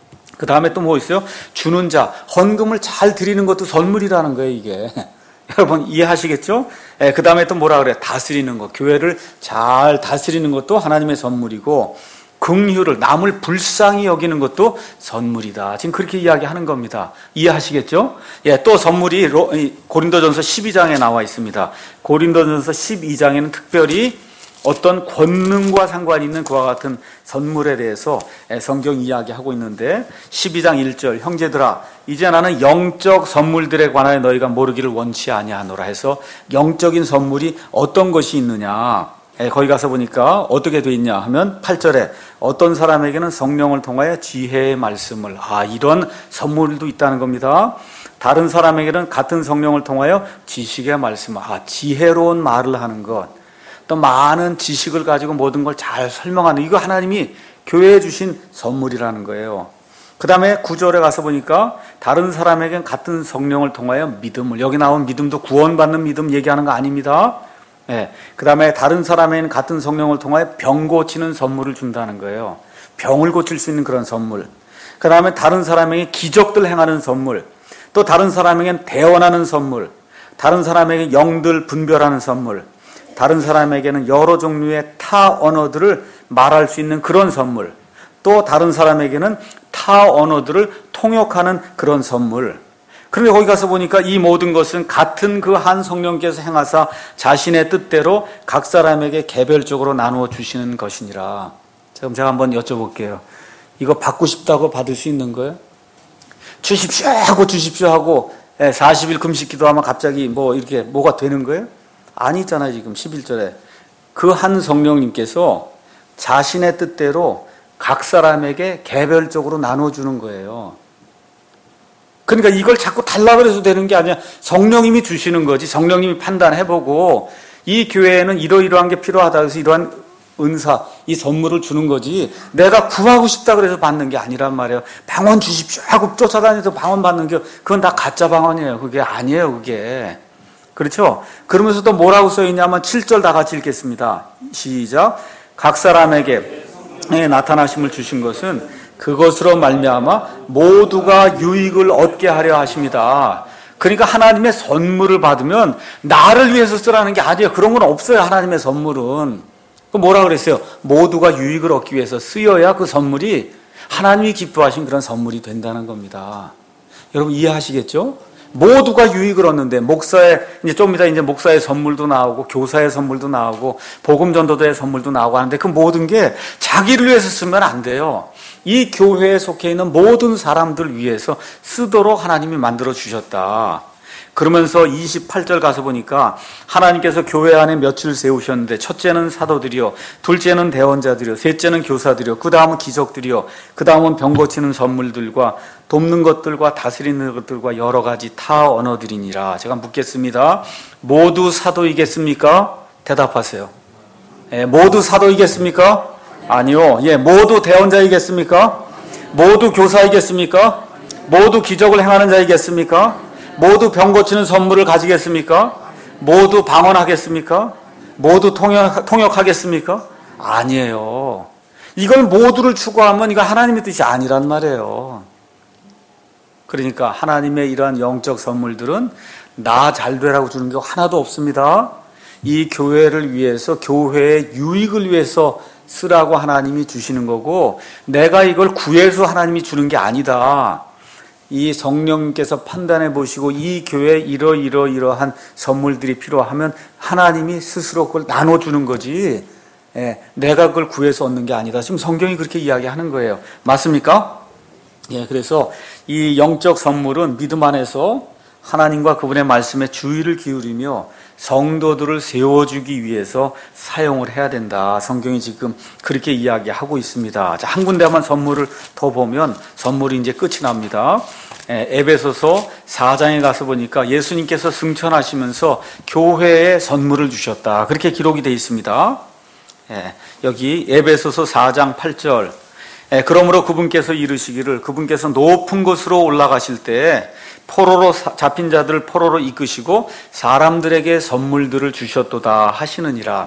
그 다음에 또 뭐 있어요? 주는 자, 헌금을 잘 드리는 것도 선물이라는 거예요, 이게. 여러분 이해하시겠죠? 그 다음에 또 뭐라 그래요? 다스리는 것. 교회를 잘 다스리는 것도 하나님의 선물이고, 긍휼을, 남을 불쌍히 여기는 것도 선물이다. 지금 그렇게 이야기하는 겁니다. 이해하시겠죠? 예, 또 선물이 고린도전서 십이 장에 나와 있습니다. 고린도전서 십이 장에는 특별히 어떤 권능과 상관이 있는 그와 같은 선물에 대해서 성경 이야기하고 있는데 십이 장 일 절 형제들아 이제 나는 영적 선물들에 관하여 너희가 모르기를 원치 아니하노라 해서 영적인 선물이 어떤 것이 있느냐. 거기 가서 보니까 어떻게 돼 있냐 하면 팔 절에 어떤 사람에게는 성령을 통하여 지혜의 말씀을, 아 이런 선물도 있다는 겁니다. 다른 사람에게는 같은 성령을 통하여 지식의 말씀, 아 지혜로운 말을 하는 것, 또 많은 지식을 가지고 모든 걸 잘 설명하는, 이거 하나님이 교회에 주신 선물이라는 거예요. 그 다음에 구 절에 가서 보니까 다른 사람에게는 같은 성령을 통하여 믿음을, 여기 나온 믿음도 구원받는 믿음 얘기하는 거 아닙니다. 네. 그 다음에 다른 사람에게는 같은 성령을 통하여 병 고치는 선물을 준다는 거예요. 병을 고칠 수 있는 그런 선물. 그 다음에 다른 사람에게 기적들 행하는 선물, 또 다른 사람에게는 대언하는 선물, 다른 사람에게 영들 분별하는 선물, 다른 사람에게는 여러 종류의 타 언어들을 말할 수 있는 그런 선물, 또 다른 사람에게는 타 언어들을 통역하는 그런 선물. 그런데 거기 가서 보니까 이 모든 것은 같은 그 한 성령께서 행하사 자신의 뜻대로 각 사람에게 개별적으로 나누어 주시는 것이니라. 그럼 제가 한번 여쭤볼게요. 이거 받고 싶다고 받을 수 있는 거예요? 주십시오 하고 주십시오 하고 사십 일 금식 기도하면 갑자기 뭐 이렇게 뭐가 되는 거예요? 아니잖아요. 지금 십일 절에 그 한 성령님께서 자신의 뜻대로 각 사람에게 개별적으로 나눠주는 거예요. 그러니까 이걸 자꾸 달라 그래서 되는 게 아니라 성령님이 주시는 거지. 성령님이 판단해보고 이 교회에는 이러이러한 게 필요하다 해서 이러한 은사, 이 선물을 주는 거지, 내가 구하고 싶다 그래서 받는 게 아니란 말이에요. 방언 주십시오 하고 쫓아다니면서 방언 받는 게 그건 다 가짜 방언이에요. 그게 아니에요. 그게. 그렇죠? 그러면서 또 뭐라고 써있냐면 칠 절 다 같이 읽겠습니다. 시작. 각 사람에게 나타나심을 주신 것은 그것으로 말미암아 모두가 유익을 얻게 하려 하십니다. 그러니까 하나님의 선물을 받으면 나를 위해서 쓰라는 게 아니에요. 그런 건 없어요. 하나님의 선물은. 그 뭐라 그랬어요? 모두가 유익을 얻기 위해서 쓰여야 그 선물이 하나님이 기뻐하신 그런 선물이 된다는 겁니다. 여러분 이해하시겠죠? 모두가 유익을 얻는데 목사의 이제 좀 이따 이제 목사의 선물도 나오고 교사의 선물도 나오고 복음 전도자의 선물도 나오고 하는데 그 모든 게 자기를 위해서 쓰면 안 돼요. 이 교회에 속해 있는 모든 사람들 위해서 쓰도록 하나님이 만들어 주셨다. 그러면서 이십팔 절 가서 보니까 하나님께서 교회 안에 며칠 세우셨는데 첫째는 사도들이요, 둘째는 대언자들이요, 셋째는 교사들이요, 그 다음은 기적들이요, 그 다음은 병 고치는 선물들과 돕는 것들과 다스리는 것들과 여러 가지 타 언어들이니라. 제가 묻겠습니다. 모두 사도이겠습니까? 대답하세요. 예, 모두 사도이겠습니까? 아니요. 예, 모두 대언자이겠습니까? 모두 교사이겠습니까? 모두 기적을 행하는 자이겠습니까? 모두 병 고치는 선물을 가지겠습니까? 모두 방언하겠습니까? 모두 통역, 통역하겠습니까? 아니에요. 이걸 모두를 추구하면 이거 하나님의 뜻이 아니란 말이에요. 그러니까 하나님의 이러한 영적 선물들은 나 잘 되라고 주는 게 하나도 없습니다. 이 교회를 위해서, 교회의 유익을 위해서 쓰라고 하나님이 주시는 거고, 내가 이걸 구해서 하나님이 주는 게 아니다. 이 성령님께서 판단해 보시고 이 교회에 이러이러이러한 선물들이 필요하면 하나님이 스스로 그걸 나눠주는 거지, 예, 내가 그걸 구해서 얻는 게 아니다. 지금 성경이 그렇게 이야기하는 거예요. 맞습니까? 예, 그래서 이 영적 선물은 믿음 안에서 하나님과 그분의 말씀에 주의를 기울이며 성도들을 세워주기 위해서 사용을 해야 된다. 성경이 지금 그렇게 이야기하고 있습니다. 자, 한 군데만 선물을 더 보면 선물이 이제 끝이 납니다. 에, 에베소서 사 장에 가서 보니까 예수님께서 승천하시면서 교회에 선물을 주셨다. 그렇게 기록이 되어 있습니다. 에, 여기 에베소서 사 장 팔 절. 에, 그러므로 그분께서 이르시기를 그분께서 높은 곳으로 올라가실 때 포로로 잡힌 자들을 포로로 이끄시고 사람들에게 선물들을 주셨도다 하시느니라.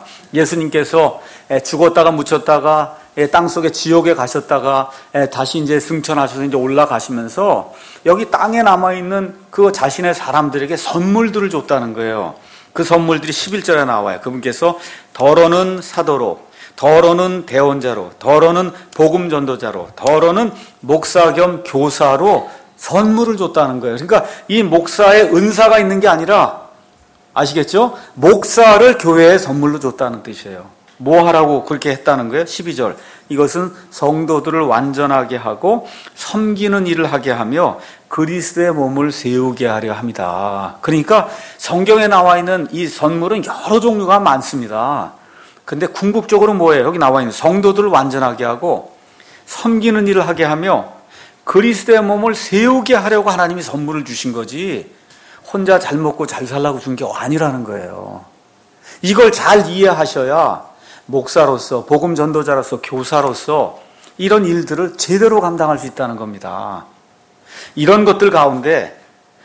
예수님께서 죽었다가 묻혔다가 땅속에 지옥에 가셨다가 다시 이제 승천하셔서 이제 올라가시면서 여기 땅에 남아있는 그 자신의 사람들에게 선물들을 줬다는 거예요. 그 선물들이 십일 절에 나와요. 그분께서 더러는 사도로, 더러는 대언자로, 더러는 복음 전도자로, 더러는 목사 겸 교사로 선물을 줬다는 거예요. 그러니까 이 목사의 은사가 있는 게 아니라, 아시겠죠? 목사를 교회에 선물로 줬다는 뜻이에요. 뭐 하라고 그렇게 했다는 거예요? 십이 절. 이것은 성도들을 완전하게 하고 섬기는 일을 하게 하며 그리스도의 몸을 세우게 하려 합니다. 그러니까 성경에 나와 있는 이 선물은 여러 종류가 많습니다. 근데 궁극적으로 뭐예요? 여기 나와 있는 성도들을 완전하게 하고 섬기는 일을 하게 하며 그리스도의 몸을 세우게 하려고 하나님이 선물을 주신 거지, 혼자 잘 먹고 잘 살라고 준 게 아니라는 거예요. 이걸 잘 이해하셔야 목사로서, 복음 전도자로서, 교사로서 이런 일들을 제대로 감당할 수 있다는 겁니다. 이런 것들 가운데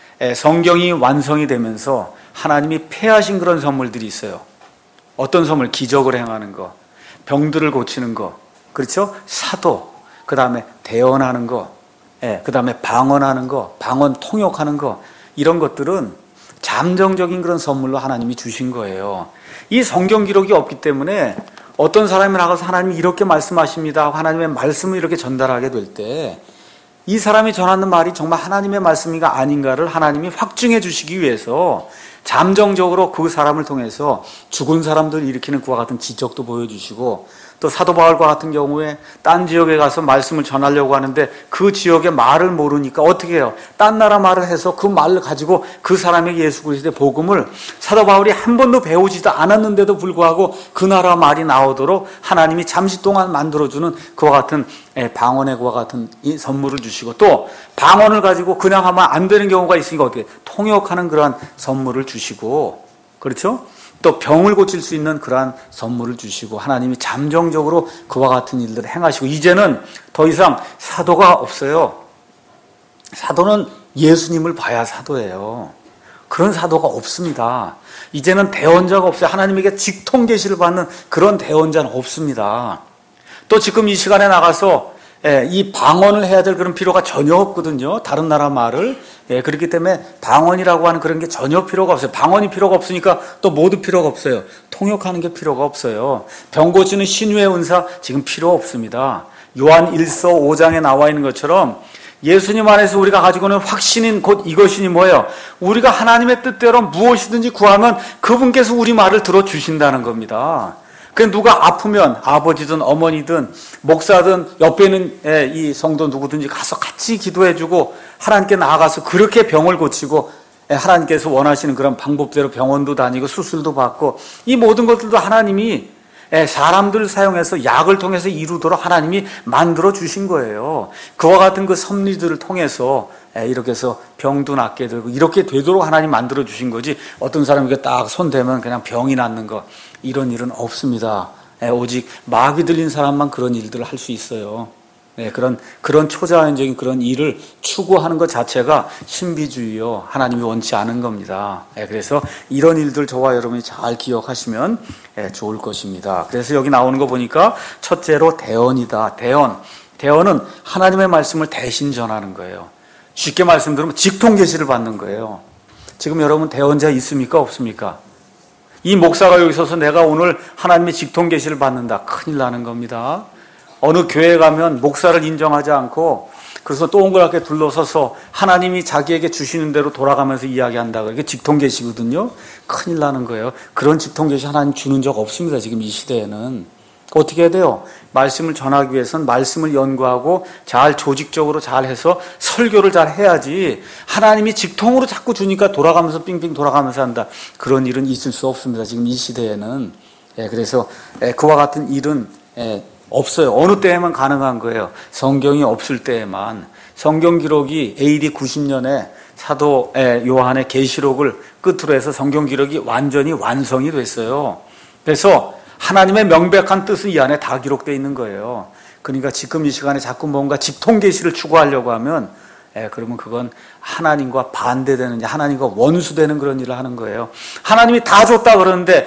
성경이 완성이 되면서 하나님이 폐하신 그런 선물들이 있어요. 어떤 선물? 기적을 행하는 거, 병들을 고치는 거, 그렇죠? 사도, 그 다음에 대언하는 거, 예, 그 다음에 방언하는 거, 방언 통역하는 거, 이런 것들은 잠정적인 그런 선물로 하나님이 주신 거예요. 이 성경 기록이 없기 때문에 어떤 사람이 나가서 하나님이 이렇게 말씀하십니다 하고 하나님의 말씀을 이렇게 전달하게 될 때 이 사람이 전하는 말이 정말 하나님의 말씀인가 아닌가를 하나님이 확증해 주시기 위해서 잠정적으로 그 사람을 통해서 죽은 사람들을 일으키는 그와 같은 기적도 보여주시고, 또 사도 바울과 같은 경우에 딴 지역에 가서 말씀을 전하려고 하는데 그 지역의 말을 모르니까 어떻게 해요? 딴 나라 말을 해서 그 말을 가지고 그 사람에게 예수 그리스도의 복음을 사도 바울이 한 번도 배우지도 않았는데도 불구하고 그 나라 말이 나오도록 하나님이 잠시 동안 만들어주는 그와 같은 방언의 그와 같은 이 선물을 주시고, 또 방언을 가지고 그냥 하면 안 되는 경우가 있으니까 어떻게 통역하는 그러한 선물을 주시고, 그렇죠? 또 병을 고칠 수 있는 그러한 선물을 주시고, 하나님이 잠정적으로 그와 같은 일들을 행하시고, 이제는 더 이상 사도가 없어요. 사도는 예수님을 봐야 사도예요. 그런 사도가 없습니다. 이제는 대언자가 없어요. 하나님에게 직통 계시를 받는 그런 대언자는 없습니다. 또 지금 이 시간에 나가서 예, 이 방언을 해야 될 그런 필요가 전혀 없거든요. 다른 나라 말을. 예, 그렇기 때문에 방언이라고 하는 그런 게 전혀 필요가 없어요. 방언이 필요가 없으니까 또 모두 필요가 없어요. 통역하는 게 필요가 없어요. 병 고치는 신유의 은사 지금 필요 없습니다. 요한 일서 오 장에 나와 있는 것처럼 예수님 안에서 우리가 가지고 있는 확신인 곧 이것이니 뭐예요? 우리가 하나님의 뜻대로 무엇이든지 구하면 그분께서 우리 말을 들어주신다는 겁니다. 그 누가 아프면 아버지든 어머니든 목사든 옆에 있는 이 성도 누구든지 가서 같이 기도해주고 하나님께 나아가서 그렇게 병을 고치고 하나님께서 원하시는 그런 방법대로 병원도 다니고 수술도 받고 이 모든 것들도 하나님이 사람들을 사용해서 약을 통해서 이루도록 하나님이 만들어 주신 거예요. 그와 같은 그 섭리들을 통해서 이렇게 해서 병도 낫게 되고 이렇게 되도록 하나님 만들어 주신 거지 어떤 사람에게 딱 손대면 그냥 병이 낫는 거 이런 일은 없습니다. 오직 마귀 들린 사람만 그런 일들을 할 수 있어요. 그런 그런 초자연적인 그런 일을 추구하는 것 자체가 신비주의요. 하나님이 원치 않은 겁니다. 그래서 이런 일들 저와 여러분이 잘 기억하시면 좋을 것입니다. 그래서 여기 나오는 거 보니까 첫째로 대언이다. 대언. 대언은 하나님의 말씀을 대신 전하는 거예요. 쉽게 말씀드리면 직통 계시를 받는 거예요. 지금 여러분 대언자 있습니까? 없습니까? 이 목사가 여기 서서 내가 오늘 하나님의 직통 계시를 받는다. 큰일 나는 겁니다. 어느 교회에 가면 목사를 인정하지 않고 그래서 동그랗게 둘러서서 하나님이 자기에게 주시는 대로 돌아가면서 이야기한다. 그게 직통 계시거든요. 큰일 나는 거예요. 그런 직통 계시 하나님 주는 적 없습니다. 지금 이 시대에는. 어떻게 해야 돼요? 말씀을 전하기 위해서는 말씀을 연구하고 잘 조직적으로 잘 해서 설교를 잘 해야지 하나님이 직통으로 자꾸 주니까 돌아가면서 빙빙 돌아가면서 한다. 그런 일은 있을 수 없습니다. 지금 이 시대에는. 예, 그래서 예, 그와 같은 일은 예, 없어요. 어느 때에만 가능한 거예요. 성경이 없을 때에만. 성경 기록이 에이디 구십 년에 사도 요한의 계시록을 끝으로 해서 성경 기록이 완전히 완성이 됐어요. 그래서 하나님의 명백한 뜻은 이 안에 다 기록되어 있는 거예요. 그러니까 지금 이 시간에 자꾸 뭔가 직통 계시를 추구하려고 하면 예, 그러면 그건 하나님과 반대되는, 하나님과 원수되는 그런 일을 하는 거예요. 하나님이 다 줬다 그러는데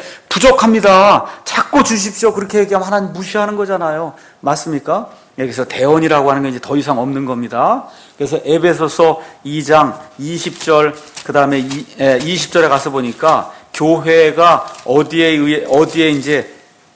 부족합니다. 자꾸 주십시오. 그렇게 얘기하면 하나님 무시하는 거잖아요. 맞습니까? 여기서 대언이라고 하는 게 이제 더 이상 없는 겁니다. 그래서 에베소서 이 장 이십 절, 그 다음에 이십 절에 가서 보니까 교회가 어디에 의해, 어디에 이제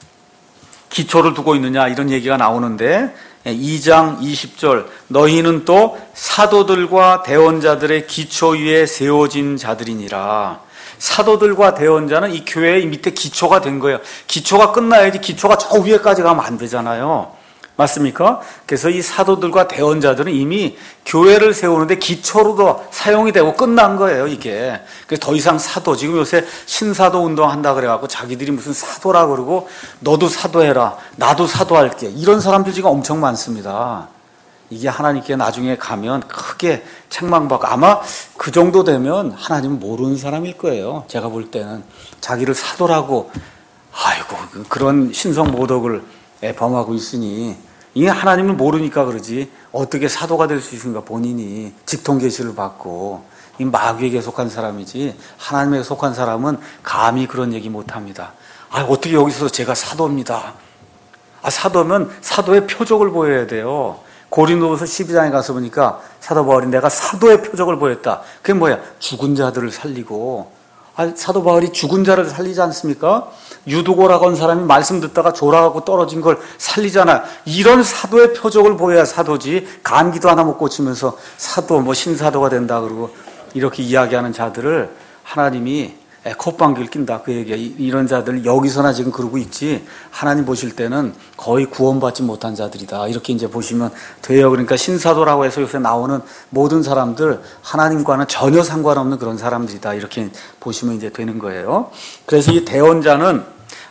기초를 두고 있느냐 이런 얘기가 나오는데 이 장 이십 절 너희는 또 사도들과 대언자들의 기초 위에 세워진 자들이니라. 사도들과 대언자는 이 교회의 밑에 기초가 된 거예요. 기초가 끝나야지 기초가 저 위에까지 가면 안 되잖아요. 맞습니까? 그래서 이 사도들과 대언자들은 이미 교회를 세우는데 기초로도 사용이 되고 끝난 거예요, 이게. 그래서 더 이상 사도, 지금 요새 신사도 운동 한다 그래갖고 자기들이 무슨 사도라 그러고 너도 사도해라, 나도 사도할게. 이런 사람들 지금 엄청 많습니다. 이게 하나님께 나중에 가면 크게 책망받고 아마 그 정도 되면 하나님은 모르는 사람일 거예요. 제가 볼 때는. 자기를 사도라고, 아이고, 그런 신성모독을 범하고 있으니 이게 하나님을 모르니까 그러지 어떻게 사도가 될 수 있습니까? 본인이 직통 계시를 받고 이 마귀에게 속한 사람이지 하나님에게 속한 사람은 감히 그런 얘기 못합니다. 아, 어떻게 여기서 제가 사도입니다. 아, 사도면 사도의 표적을 보여야 돼요. 고린도후서 십이 장에 가서 보니까 사도 바울이 내가 사도의 표적을 보였다. 그게 뭐야? 죽은 자들을 살리고. 아, 사도 바울이 죽은 자를 살리지 않습니까? 유두고라고 한 사람이 말씀 듣다가 졸아가고 떨어진 걸 살리잖아. 이런 사도의 표적을 보여야 사도지. 감기도 하나 못 고치면서 사도, 뭐 신사도가 된다 그러고 이렇게 이야기하는 자들을 하나님이 콧방귀를 낀다. 그 얘기야. 이런 자들 여기서나 지금 그러고 있지. 하나님 보실 때는 거의 구원받지 못한 자들이다. 이렇게 이제 보시면 돼요. 그러니까 신사도라고 해서 요새 나오는 모든 사람들 하나님과는 전혀 상관없는 그런 사람들이다. 이렇게 보시면 이제 되는 거예요. 그래서 이 대언자는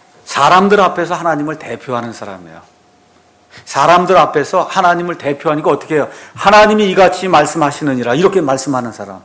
사람들 앞에서 하나님을 대표하는 사람이에요. 사람들 앞에서 하나님을 대표하니까 어떻게 해요? 하나님이 이같이 말씀하시느니라. 이렇게 말씀하는 사람.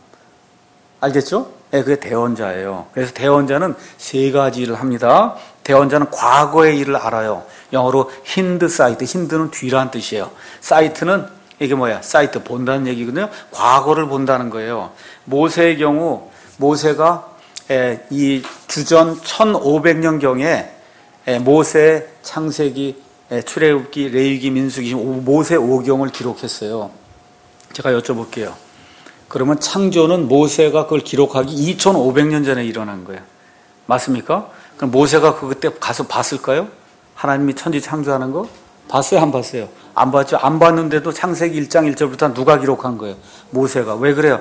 알겠죠? 네, 그게 대언자예요. 그래서 대언자는 세 가지 일을 합니다. 대언자는 과거의 일을 알아요. 영어로 힌드 사이트, 힌드는 뒤란 뜻이에요. 사이트는 이게 뭐야? 사이트, 본다는 얘기거든요. 과거를 본다는 거예요. 모세의 경우 모세가 이 주전 천오백 년경에 모세 창세기 출애굽기, 레위기, 민수기, 모세 오경을 기록했어요. 제가 여쭤볼게요. 그러면 창조는 모세가 그걸 기록하기 이천오백 년 전에 일어난 거예요. 맞습니까? 그럼 모세가 그때 가서 봤을까요? 하나님이 천지 창조하는 거? 봤어요? 안 봤어요? 안 봤죠? 안 봤는데도 창세기 일 장 일 절부터 누가 기록한 거예요? 모세가. 왜 그래요?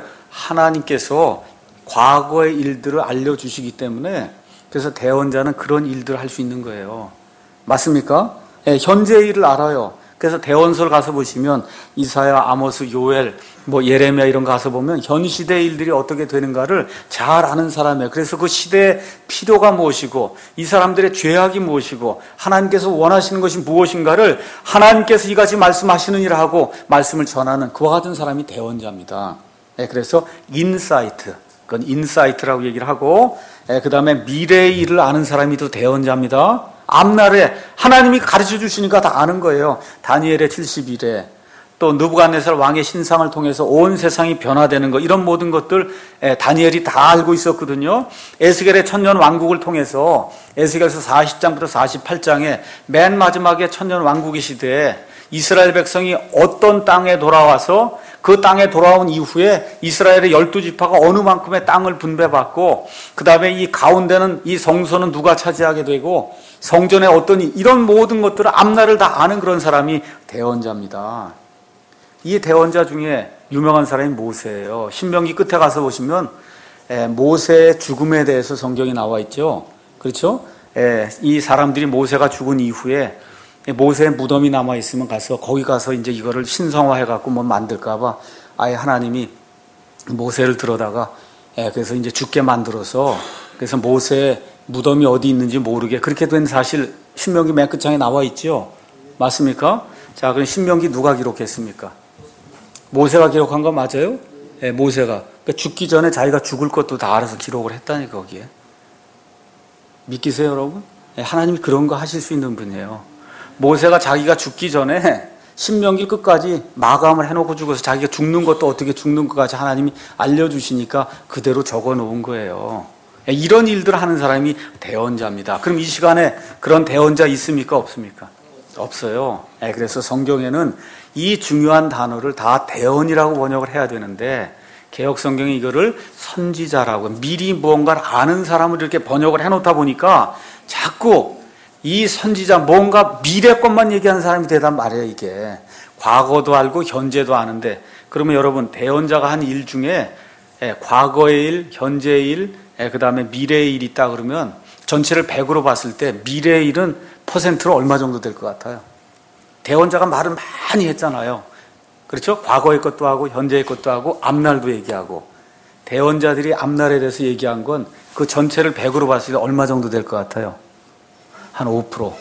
하나님께서 과거의 일들을 알려주시기 때문에 그래서 대언자는 그런 일들을 할 수 있는 거예요. 맞습니까? 네, 현재의 일을 알아요. 그래서 대언서를 가서 보시면 이사야, 아모스, 요엘, 뭐 예레미야 이런 거 가서 보면 현 시대의 일들이 어떻게 되는가를 잘 아는 사람이에요. 그래서 그 시대의 필요가 무엇이고 이 사람들의 죄악이 무엇이고 하나님께서 원하시는 것이 무엇인가를 하나님께서 이같이 말씀하시느니라 하고 말씀을 전하는 그와 같은 사람이 대언자입니다. 네, 그래서 인사이트, 그건 인사이트라고 얘기를 하고 네, 그 다음에 미래의 일을 아는 사람이 또 대언자입니다. 앞날에 하나님이 가르쳐 주시니까 다 아는 거예요. 다니엘의 칠십 일에 또 느부갓네살 왕의 신상을 통해서 온 세상이 변화되는 것 이런 모든 것들 다니엘이 다 알고 있었거든요. 에스겔의 천년 왕국을 통해서 에스겔서 사십 장부터 사십팔 장에 맨 마지막에 천년 왕국의 시대에 이스라엘 백성이 어떤 땅에 돌아와서 그 땅에 돌아온 이후에 이스라엘의 열두 지파가 어느 만큼의 땅을 분배받고 그 다음에 이 가운데는 이 성소는 누가 차지하게 되고 성전에 어떤 이런 모든 것들을 앞날을 다 아는 그런 사람이 대언자입니다. 이 대언자 중에 유명한 사람이 모세예요. 신명기 끝에 가서 보시면 모세의 죽음에 대해서 성경이 나와 있죠. 그렇죠? 이 사람들이 모세가 죽은 이후에 모세의 무덤이 남아 있으면 가서 거기 가서 이제 이거를 신성화해 갖고 뭐 만들까봐 아예 하나님이 모세를 들어다가 그래서 이제 죽게 만들어서 그래서 모세의 무덤이 어디 있는지 모르게 그렇게 된 사실 신명기 맨 끝장에 나와 있죠. 맞습니까? 자, 그럼 신명기 누가 기록했습니까? 모세가 기록한 거 맞아요? 네, 모세가. 그러니까 죽기 전에 자기가 죽을 것도 다 알아서 기록을 했다니까 거기에. 믿기세요, 여러분? 네, 하나님이 그런 거 하실 수 있는 분이에요. 모세가 자기가 죽기 전에 신명기 끝까지 마감을 해놓고 죽어서 자기가 죽는 것도 어떻게 죽는 것까지 하나님이 알려주시니까 그대로 적어놓은 거예요. 이런 일들을 하는 사람이 대언자입니다. 그럼 이 시간에 그런 대언자 있습니까? 없습니까? 없어요. 그래서 성경에는 이 중요한 단어를 다 대언이라고 번역을 해야 되는데 개역 성경이 이거를 선지자라고 미리 무언가를 아는 사람을 이렇게 번역을 해놓다 보니까 자꾸 이 선지자 뭔가 미래 것만 얘기하는 사람이 되단 말이에요. 이게 과거도 알고 현재도 아는데 그러면 여러분 대언자가 한 일 중에 과거의 일, 현재의 일, 그 다음에 미래의 일이 있다 그러면 전체를 백으로 봤을 때 미래의 일은 퍼센트로 얼마 정도 될 것 같아요? 대언자가 말을 많이 했잖아요. 그렇죠? 과거의 것도 하고 현재의 것도 하고 앞날도 얘기하고 대언자들이 앞날에 대해서 얘기한 건 그 전체를 백으로 봤을 때 얼마 정도 될 것 같아요? 한 오 퍼센트,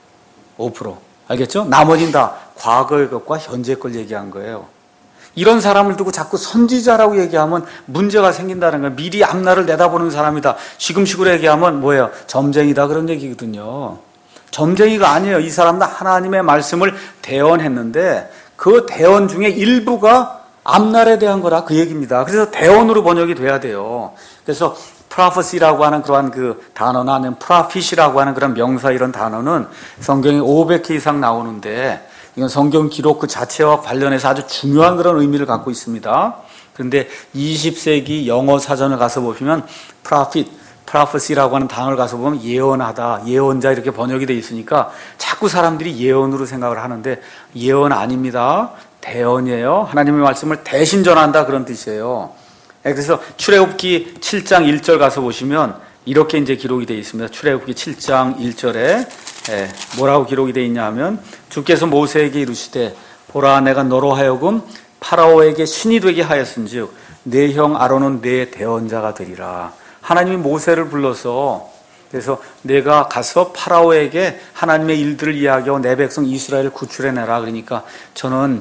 오 퍼센트. 알겠죠? 나머지는 다 과거의 것과 현재의 걸 얘기한 거예요. 이런 사람을 두고 자꾸 선지자라고 얘기하면 문제가 생긴다는 거예요. 미리 앞날을 내다보는 사람이다. 지금식으로 얘기하면 뭐예요? 점쟁이다 그런 얘기거든요. 점쟁이가 아니에요. 이 사람도 하나님의 말씀을 대언했는데 그 대언 중에 일부가 앞날에 대한 거라 그 얘기입니다. 그래서 대언으로 번역이 돼야 돼요. 그래서 prophecy라고 하는 그러한 그 단어나 아니면 prophet이라고 하는 그런 명사 이런 단어는 성경에 오백 개 이상 나오는데 이건 성경 기록 그 자체와 관련해서 아주 중요한 그런 의미를 갖고 있습니다. 그런데 이십 세기 영어 사전을 가서 보시면 prophet, prophecy라고 하는 단어를 가서 보면 예언하다, 예언자 이렇게 번역이 되어 있으니까 자꾸 사람들이 예언으로 생각을 하는데 예언 아닙니다. 대언이에요. 하나님의 말씀을 대신 전한다 그런 뜻이에요. 그래서 출애굽기 칠 장 일 절 가서 보시면 이렇게 이제 기록이 되어 있습니다. 출애굽기 칠 장 일 절에 뭐라고 기록이 되어 있냐 하면 주께서 모세에게 이르시되 보라 내가 너로 하여금 파라오에게 신이 되게 하였은즉 내 형 아론은 내 대언자가 되리라. 하나님이 모세를 불러서 그래서 내가 가서 파라오에게 하나님의 일들을 이야기하고 내 백성 이스라엘을 구출해내라. 그러니까 저는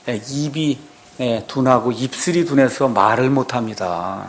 입이 둔하고 입술이 둔해서 말을 못합니다.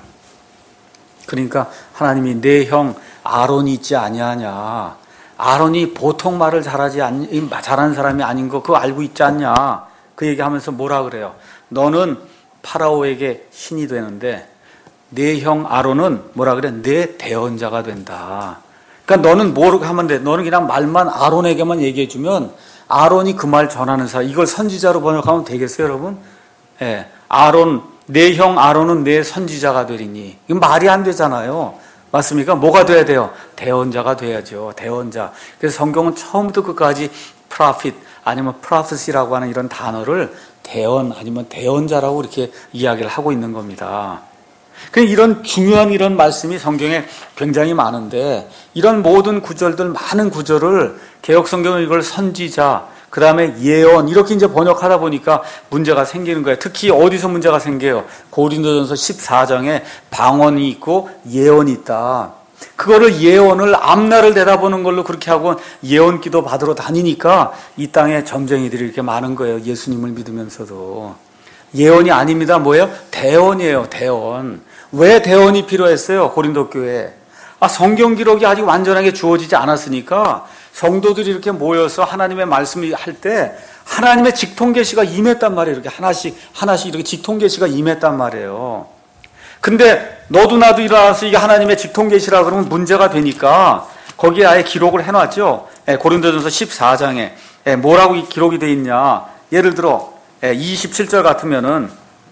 그러니까 하나님이 내 형 아론이 있지 아니하냐. 아론이 보통 말을 잘하지 않, 잘하는 사람이 아닌 거 그거 알고 있지 않냐. 그 얘기하면서 뭐라 그래요? 너는 파라오에게 신이 되는데 내 형 아론은 뭐라 그래? 내 대언자가 된다. 그러니까 너는 뭐라고 하면 돼? 너는 그냥 말만 아론에게만 얘기해 주면 아론이 그 말 전하는 사람, 이걸 선지자로 번역하면 되겠어요, 여러분? 예, 아론, 내 형 아론은 내 선지자가 되리니. 이건 말이 안 되잖아요. 맞습니까? 뭐가 돼야 돼요? 대언자가 돼야죠. 대언자. 그래서 성경은 처음부터 끝까지 prophet 아니면 prophecy라고 하는 이런 단어를 대언 아니면 대언자라고 이렇게 이야기를 하고 있는 겁니다. 이런 중요한 이런 말씀이 성경에 굉장히 많은데 이런 모든 구절들, 많은 구절을 개역 성경은 이걸 선지자, 그 다음에 예언 이렇게 이제 번역하다 보니까 문제가 생기는 거예요. 특히 어디서 문제가 생겨요? 고린도전서 십사 장에 방언이 있고 예언이 있다. 그거를 예언을 앞날을 내다보는 걸로 그렇게 하고 예언 기도 받으러 다니니까 이 땅에 점쟁이들이 이렇게 많은 거예요. 예수님을 믿으면서도. 예언이 아닙니다. 뭐예요? 대언이에요. 대언. 왜 대언이 필요했어요? 고린도 교회에. 아, 성경 기록이 아직 완전하게 주어지지 않았으니까 성도들이 이렇게 모여서 하나님의 말씀을 할 때 하나님의 직통 계시가 임했단 말이에요. 이렇게 하나씩 하나씩 이렇게 직통 계시가 임했단 말이에요. 근데 너도 나도 일어나서 이게 하나님의 직통 계시라 그러면 문제가 되니까 거기에 아예 기록을 해놨죠. 예, 고린도전서 십사 장에 예, 뭐라고 기록이 돼 있냐? 예를 들어 예, 이십칠 절 같으면은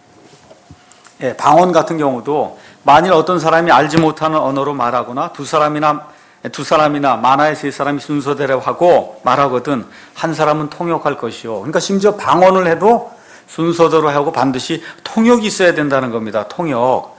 예, 방언 같은 경우도 만일 어떤 사람이 알지 못하는 언어로 말하거나 두 사람이나 두 사람이나 많아야 세 사람이 순서대로 하고 말하거든 한 사람은 통역할 것이요. 그러니까 심지어 방언을 해도 순서대로 하고 반드시 통역이 있어야 된다는 겁니다. 통역.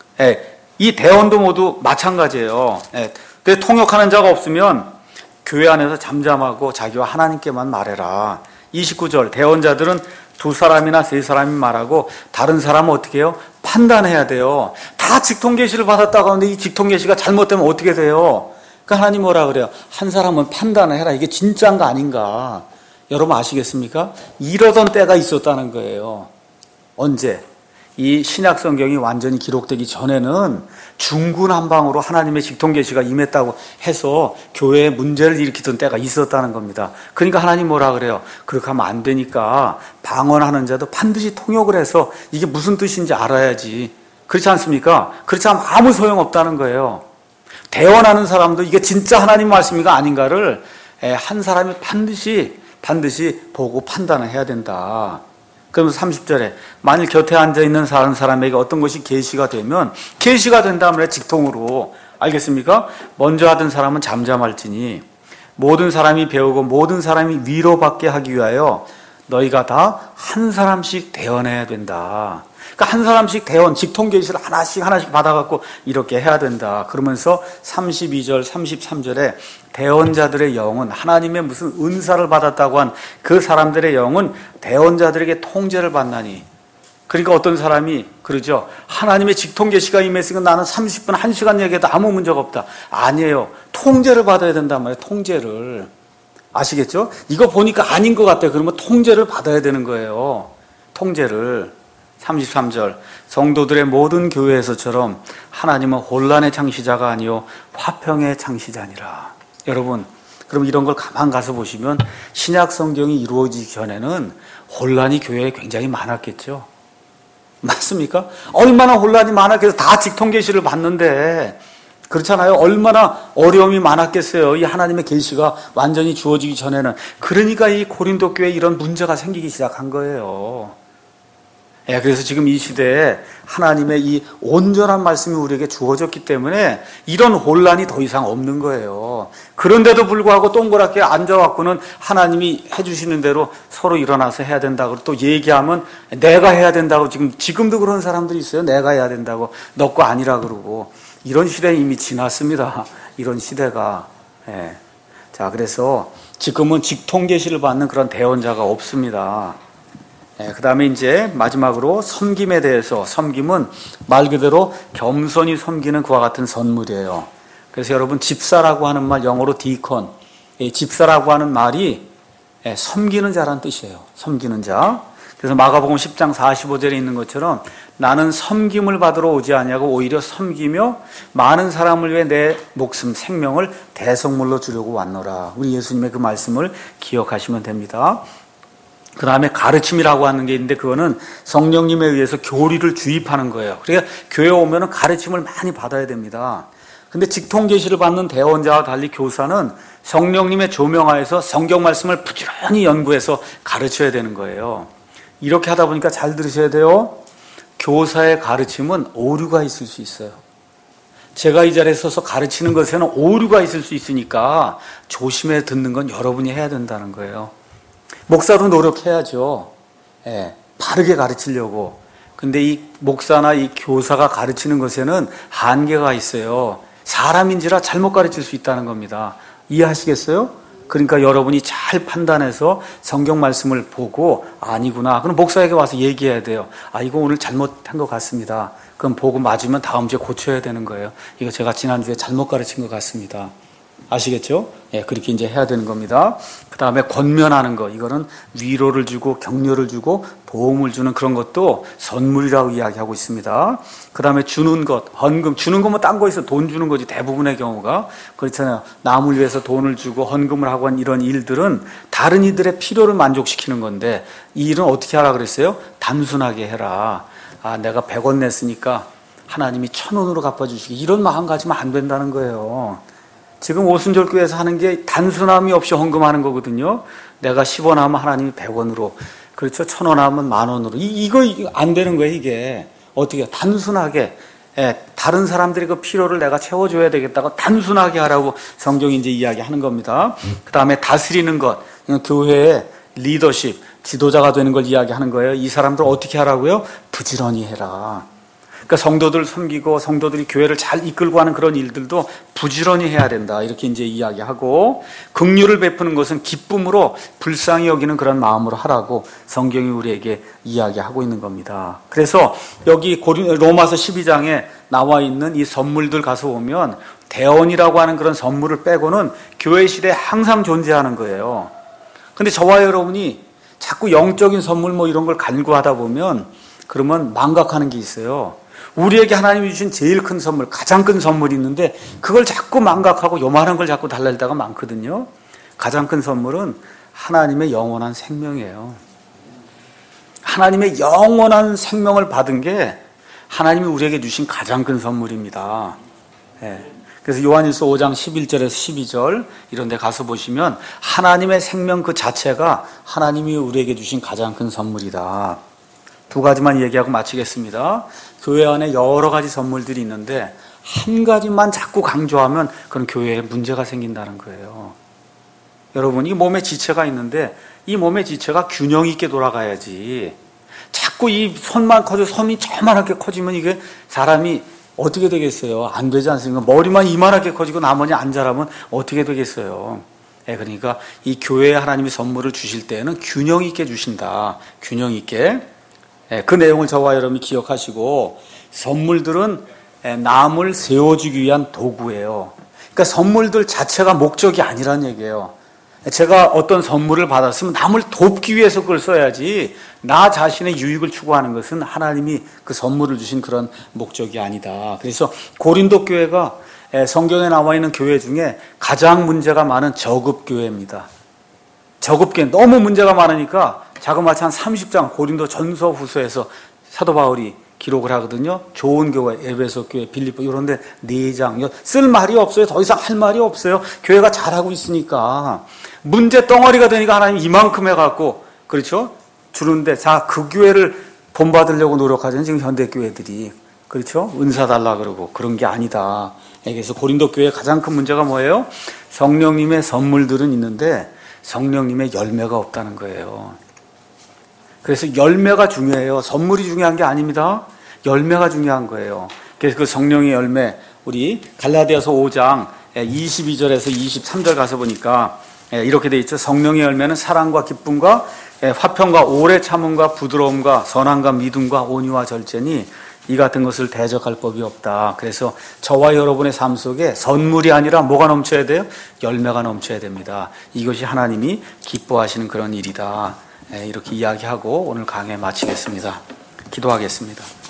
예, 이 대언도 모두 마찬가지예요. 예, 근데 통역하는 자가 없으면 교회 안에서 잠잠하고 자기와 하나님께만 말해라. 이십구 절 대언자들은 두 사람이나 세 사람이 말하고 다른 사람은 어떻게 해요? 판단해야 돼요. 다 직통계시를 받았다고 하는데 이 직통계시가 잘못되면 어떻게 돼요? 그러니까 하나님 뭐라 그래요? 한 사람은 판단을 해라. 이게 진짜인가 아닌가? 여러분 아시겠습니까? 이러던 때가 있었다는 거예요. 언제? 이 신약 성경이 완전히 기록되기 전에는 중구난방으로 하나님의 직통계시가 임했다고 해서 교회에 문제를 일으키던 때가 있었다는 겁니다. 그러니까 하나님 뭐라 그래요? 그렇게 하면 안 되니까 방언하는 자도 반드시 통역을 해서 이게 무슨 뜻인지 알아야지. 그렇지 않습니까? 그렇지 않으면 아무 소용없다는 거예요. 대언하는 사람도 이게 진짜 하나님 말씀인가 아닌가를 한 사람이 반드시 반드시 보고 판단을 해야 된다. 그러면서 삼십 절에 만일 곁에 앉아있는 다른 사람에게 어떤 것이 계시가 되면 계시가 된다면 직통으로 알겠습니까? 먼저 하던 사람은 잠잠할지니 모든 사람이 배우고 모든 사람이 위로받게 하기 위하여 너희가 다 한 사람씩 대언해야 된다. 그러니까 한 사람씩 대언, 직통 계시를 하나씩 하나씩 받아갖고 이렇게 해야 된다. 그러면서 삼십이 절, 삼십삼 절에 대언자들의 영은 하나님의 무슨 은사를 받았다고 한 그 사람들의 영은 대언자들에게 통제를 받나니. 그러니까 어떤 사람이 그러죠. 하나님의 직통 계시가 임했으니까 나는 삼십 분, 한 시간 얘기해도 아무 문제가 없다. 아니에요. 통제를 받아야 된단 말이에요. 통제를. 아시겠죠? 이거 보니까 아닌 것 같아요. 그러면 통제를 받아야 되는 거예요. 통제를. 삼십삼 절 성도들의 모든 교회에서처럼 하나님은 혼란의 창시자가 아니요 화평의 창시자니라. 여러분 그럼 이런 걸 가만 가서 보시면 신약 성경이 이루어지기 전에는 혼란이 교회에 굉장히 많았겠죠. 맞습니까? 얼마나 혼란이 많았겠어요. 다 직통 계시를 받는데 그렇잖아요. 얼마나 어려움이 많았겠어요. 이 하나님의 계시가 완전히 주어지기 전에는. 그러니까 이 고린도 교회에 이런 문제가 생기기 시작한 거예요. 예, 그래서 지금 이 시대에 하나님의 이 온전한 말씀이 우리에게 주어졌기 때문에 이런 혼란이 더 이상 없는 거예요. 그런데도 불구하고 동그랗게 앉아갖고는 하나님이 해주시는 대로 서로 일어나서 해야 된다고 또 얘기하면 내가 해야 된다고 지금, 지금도 그런 사람들이 있어요. 내가 해야 된다고. 너 거 아니라 그러고. 이런 시대는 이미 지났습니다. 이런 시대가. 예. 자, 그래서 지금은 직통 계시를 받는 그런 대언자가 없습니다. 예, 그 다음에 이제 마지막으로 섬김에 대해서. 섬김은 말 그대로 겸손히 섬기는 그와 같은 선물이에요. 그래서 여러분 집사라고 하는 말 영어로 디콘. 예, 집사라고 하는 말이 예, 섬기는 자라는 뜻이에요. 섬기는 자. 그래서 마가복음 십 장 사십오 절에 있는 것처럼 나는 섬김을 받으러 오지 아니하고 오히려 섬기며 많은 사람을 위해 내 목숨 생명을 대성물로 주려고 왔노라. 우리 예수님의 그 말씀을 기억하시면 됩니다. 그 다음에 가르침이라고 하는 게 있는데 그거는 성령님에 의해서 교리를 주입하는 거예요. 그러니까 교회 오면은 가르침을 많이 받아야 됩니다. 근데 직통 계시를 받는 대원자와 달리 교사는 성령님의 조명하에서 성경 말씀을 부지런히 연구해서 가르쳐야 되는 거예요. 이렇게 하다 보니까 잘 들으셔야 돼요. 교사의 가르침은 오류가 있을 수 있어요. 제가 이 자리에 서서 가르치는 것에는 오류가 있을 수 있으니까 조심해 듣는 건 여러분이 해야 된다는 거예요. 목사도 노력해야죠. 예, 바르게 가르치려고. 근데 이 목사나 이 교사가 가르치는 것에는 한계가 있어요. 사람인지라 잘못 가르칠 수 있다는 겁니다. 이해하시겠어요? 그러니까 여러분이 잘 판단해서 성경 말씀을 보고 아니구나. 그럼 목사에게 와서 얘기해야 돼요. 아, 이거 오늘 잘못한 것 같습니다. 그럼 보고 맞으면 다음 주에 고쳐야 되는 거예요. 이거 제가 지난주에 잘못 가르친 것 같습니다. 아시겠죠? 예, 그렇게 이제 해야 되는 겁니다. 그 다음에 권면하는 거. 이거는 위로를 주고 격려를 주고 도움을 주는 그런 것도 선물이라고 이야기하고 있습니다. 그 다음에 주는 것, 헌금. 주는 거면 딴 거 있어. 돈 주는 거지. 대부분의 경우가. 그렇잖아요. 남을 위해서 돈을 주고 헌금을 하고 한 이런 일들은 다른 이들의 필요를 만족시키는 건데 이 일은 어떻게 하라 그랬어요? 단순하게 해라. 아, 내가 백 원 냈으니까 하나님이 천 원으로 갚아주시기. 이런 마음 가지면 안 된다는 거예요. 지금 오순절교회에서 하는 게 단순함이 없이 헌금하는 거거든요. 내가 십 원 하면 하나님이 백 원으로, 그렇죠? 천 원 하면 만 원으로. 이, 이거, 이거 안 되는 거예요, 이게. 어떻게, 단순하게. 예, 다른 사람들이 그 필요를 내가 채워줘야 되겠다고 단순하게 하라고 성경이 이제 이야기하는 겁니다. 그 다음에 다스리는 것. 교회의 리더십, 지도자가 되는 걸 이야기하는 거예요. 이 사람들 어떻게 하라고요? 부지런히 해라. 그러니까 성도들 섬기고 성도들이 교회를 잘 이끌고 하는 그런 일들도 부지런히 해야 된다. 이렇게 이제 이야기하고, 긍휼을 베푸는 것은 기쁨으로 불쌍히 여기는 그런 마음으로 하라고 성경이 우리에게 이야기하고 있는 겁니다. 그래서 여기 로마서 십이 장에 나와 있는 이 선물들 가서 보면 대언이라고 하는 그런 선물을 빼고는 교회 시대에 항상 존재하는 거예요. 근데 저와 여러분이 자꾸 영적인 선물 뭐 이런 걸 간구하다 보면 그러면 망각하는 게 있어요. 우리에게 하나님이 주신 제일 큰 선물, 가장 큰 선물이 있는데 그걸 자꾸 망각하고 요만한 걸 자꾸 달랄 때가 많거든요. 가장 큰 선물은 하나님의 영원한 생명이에요. 하나님의 영원한 생명을 받은 게 하나님이 우리에게 주신 가장 큰 선물입니다. 네. 그래서 요한일서 오 장 십일 절에서 십이 절 이런 데 가서 보시면 하나님의 생명 그 자체가 하나님이 우리에게 주신 가장 큰 선물이다. 두 가지만 얘기하고 마치겠습니다. 교회 안에 여러 가지 선물들이 있는데 한 가지만 자꾸 강조하면 그런 교회에 문제가 생긴다는 거예요. 여러분, 이 몸에 지체가 있는데 이 몸의 지체가 균형 있게 돌아가야지. 자꾸 이 손만 커져 손이 저만하게 커지면 이게 사람이 어떻게 되겠어요? 안 되지 않습니까? 머리만 이만하게 커지고 나머지 안 자라면 어떻게 되겠어요? 예, 그러니까 이 교회에 하나님이 선물을 주실 때에는 균형 있게 주신다. 균형 있게. 예, 그 내용을 저와 여러분이 기억하시고, 선물들은 남을 세워주기 위한 도구예요. 그러니까 선물들 자체가 목적이 아니란 얘기예요. 제가 어떤 선물을 받았으면 남을 돕기 위해서 그걸 써야지, 나 자신의 유익을 추구하는 것은 하나님이 그 선물을 주신 그런 목적이 아니다. 그래서 고린도 교회가 성경에 나와 있는 교회 중에 가장 문제가 많은 저급교회입니다. 저급교회 너무 문제가 많으니까 자그마치 한 삼십 장 고린도 전서 후서에서 사도 바울이 기록을 하거든요. 좋은 교회, 에베소 교회, 빌립보 이런 데 네 장. 쓸 말이 없어요. 더 이상 할 말이 없어요. 교회가 잘하고 있으니까. 문제 덩어리가 되니까 하나님 이만큼 해갖고, 그렇죠? 주는데, 자, 그 교회를 본받으려고 노력하잖아요. 지금 현대교회들이. 그렇죠? 은사 달라 그러고. 그런 게 아니다. 그래서 고린도 교회의 가장 큰 문제가 뭐예요? 성령님의 선물들은 있는데 성령님의 열매가 없다는 거예요. 그래서 열매가 중요해요. 선물이 중요한 게 아닙니다. 열매가 중요한 거예요. 그래서 그 성령의 열매, 우리 갈라디아서 오 장 이십이 절에서 이십삼 절 가서 보니까 이렇게 돼 있죠. 성령의 열매는 사랑과 기쁨과 화평과 오래 참음과 부드러움과 선함과 믿음과 온유와 절제니 이 같은 것을 대적할 법이 없다. 그래서 저와 여러분의 삶 속에 선물이 아니라 뭐가 넘쳐야 돼요? 열매가 넘쳐야 됩니다. 이것이 하나님이 기뻐하시는 그런 일이다. 이렇게 이야기하고 오늘 강의 마치겠습니다. 기도하겠습니다.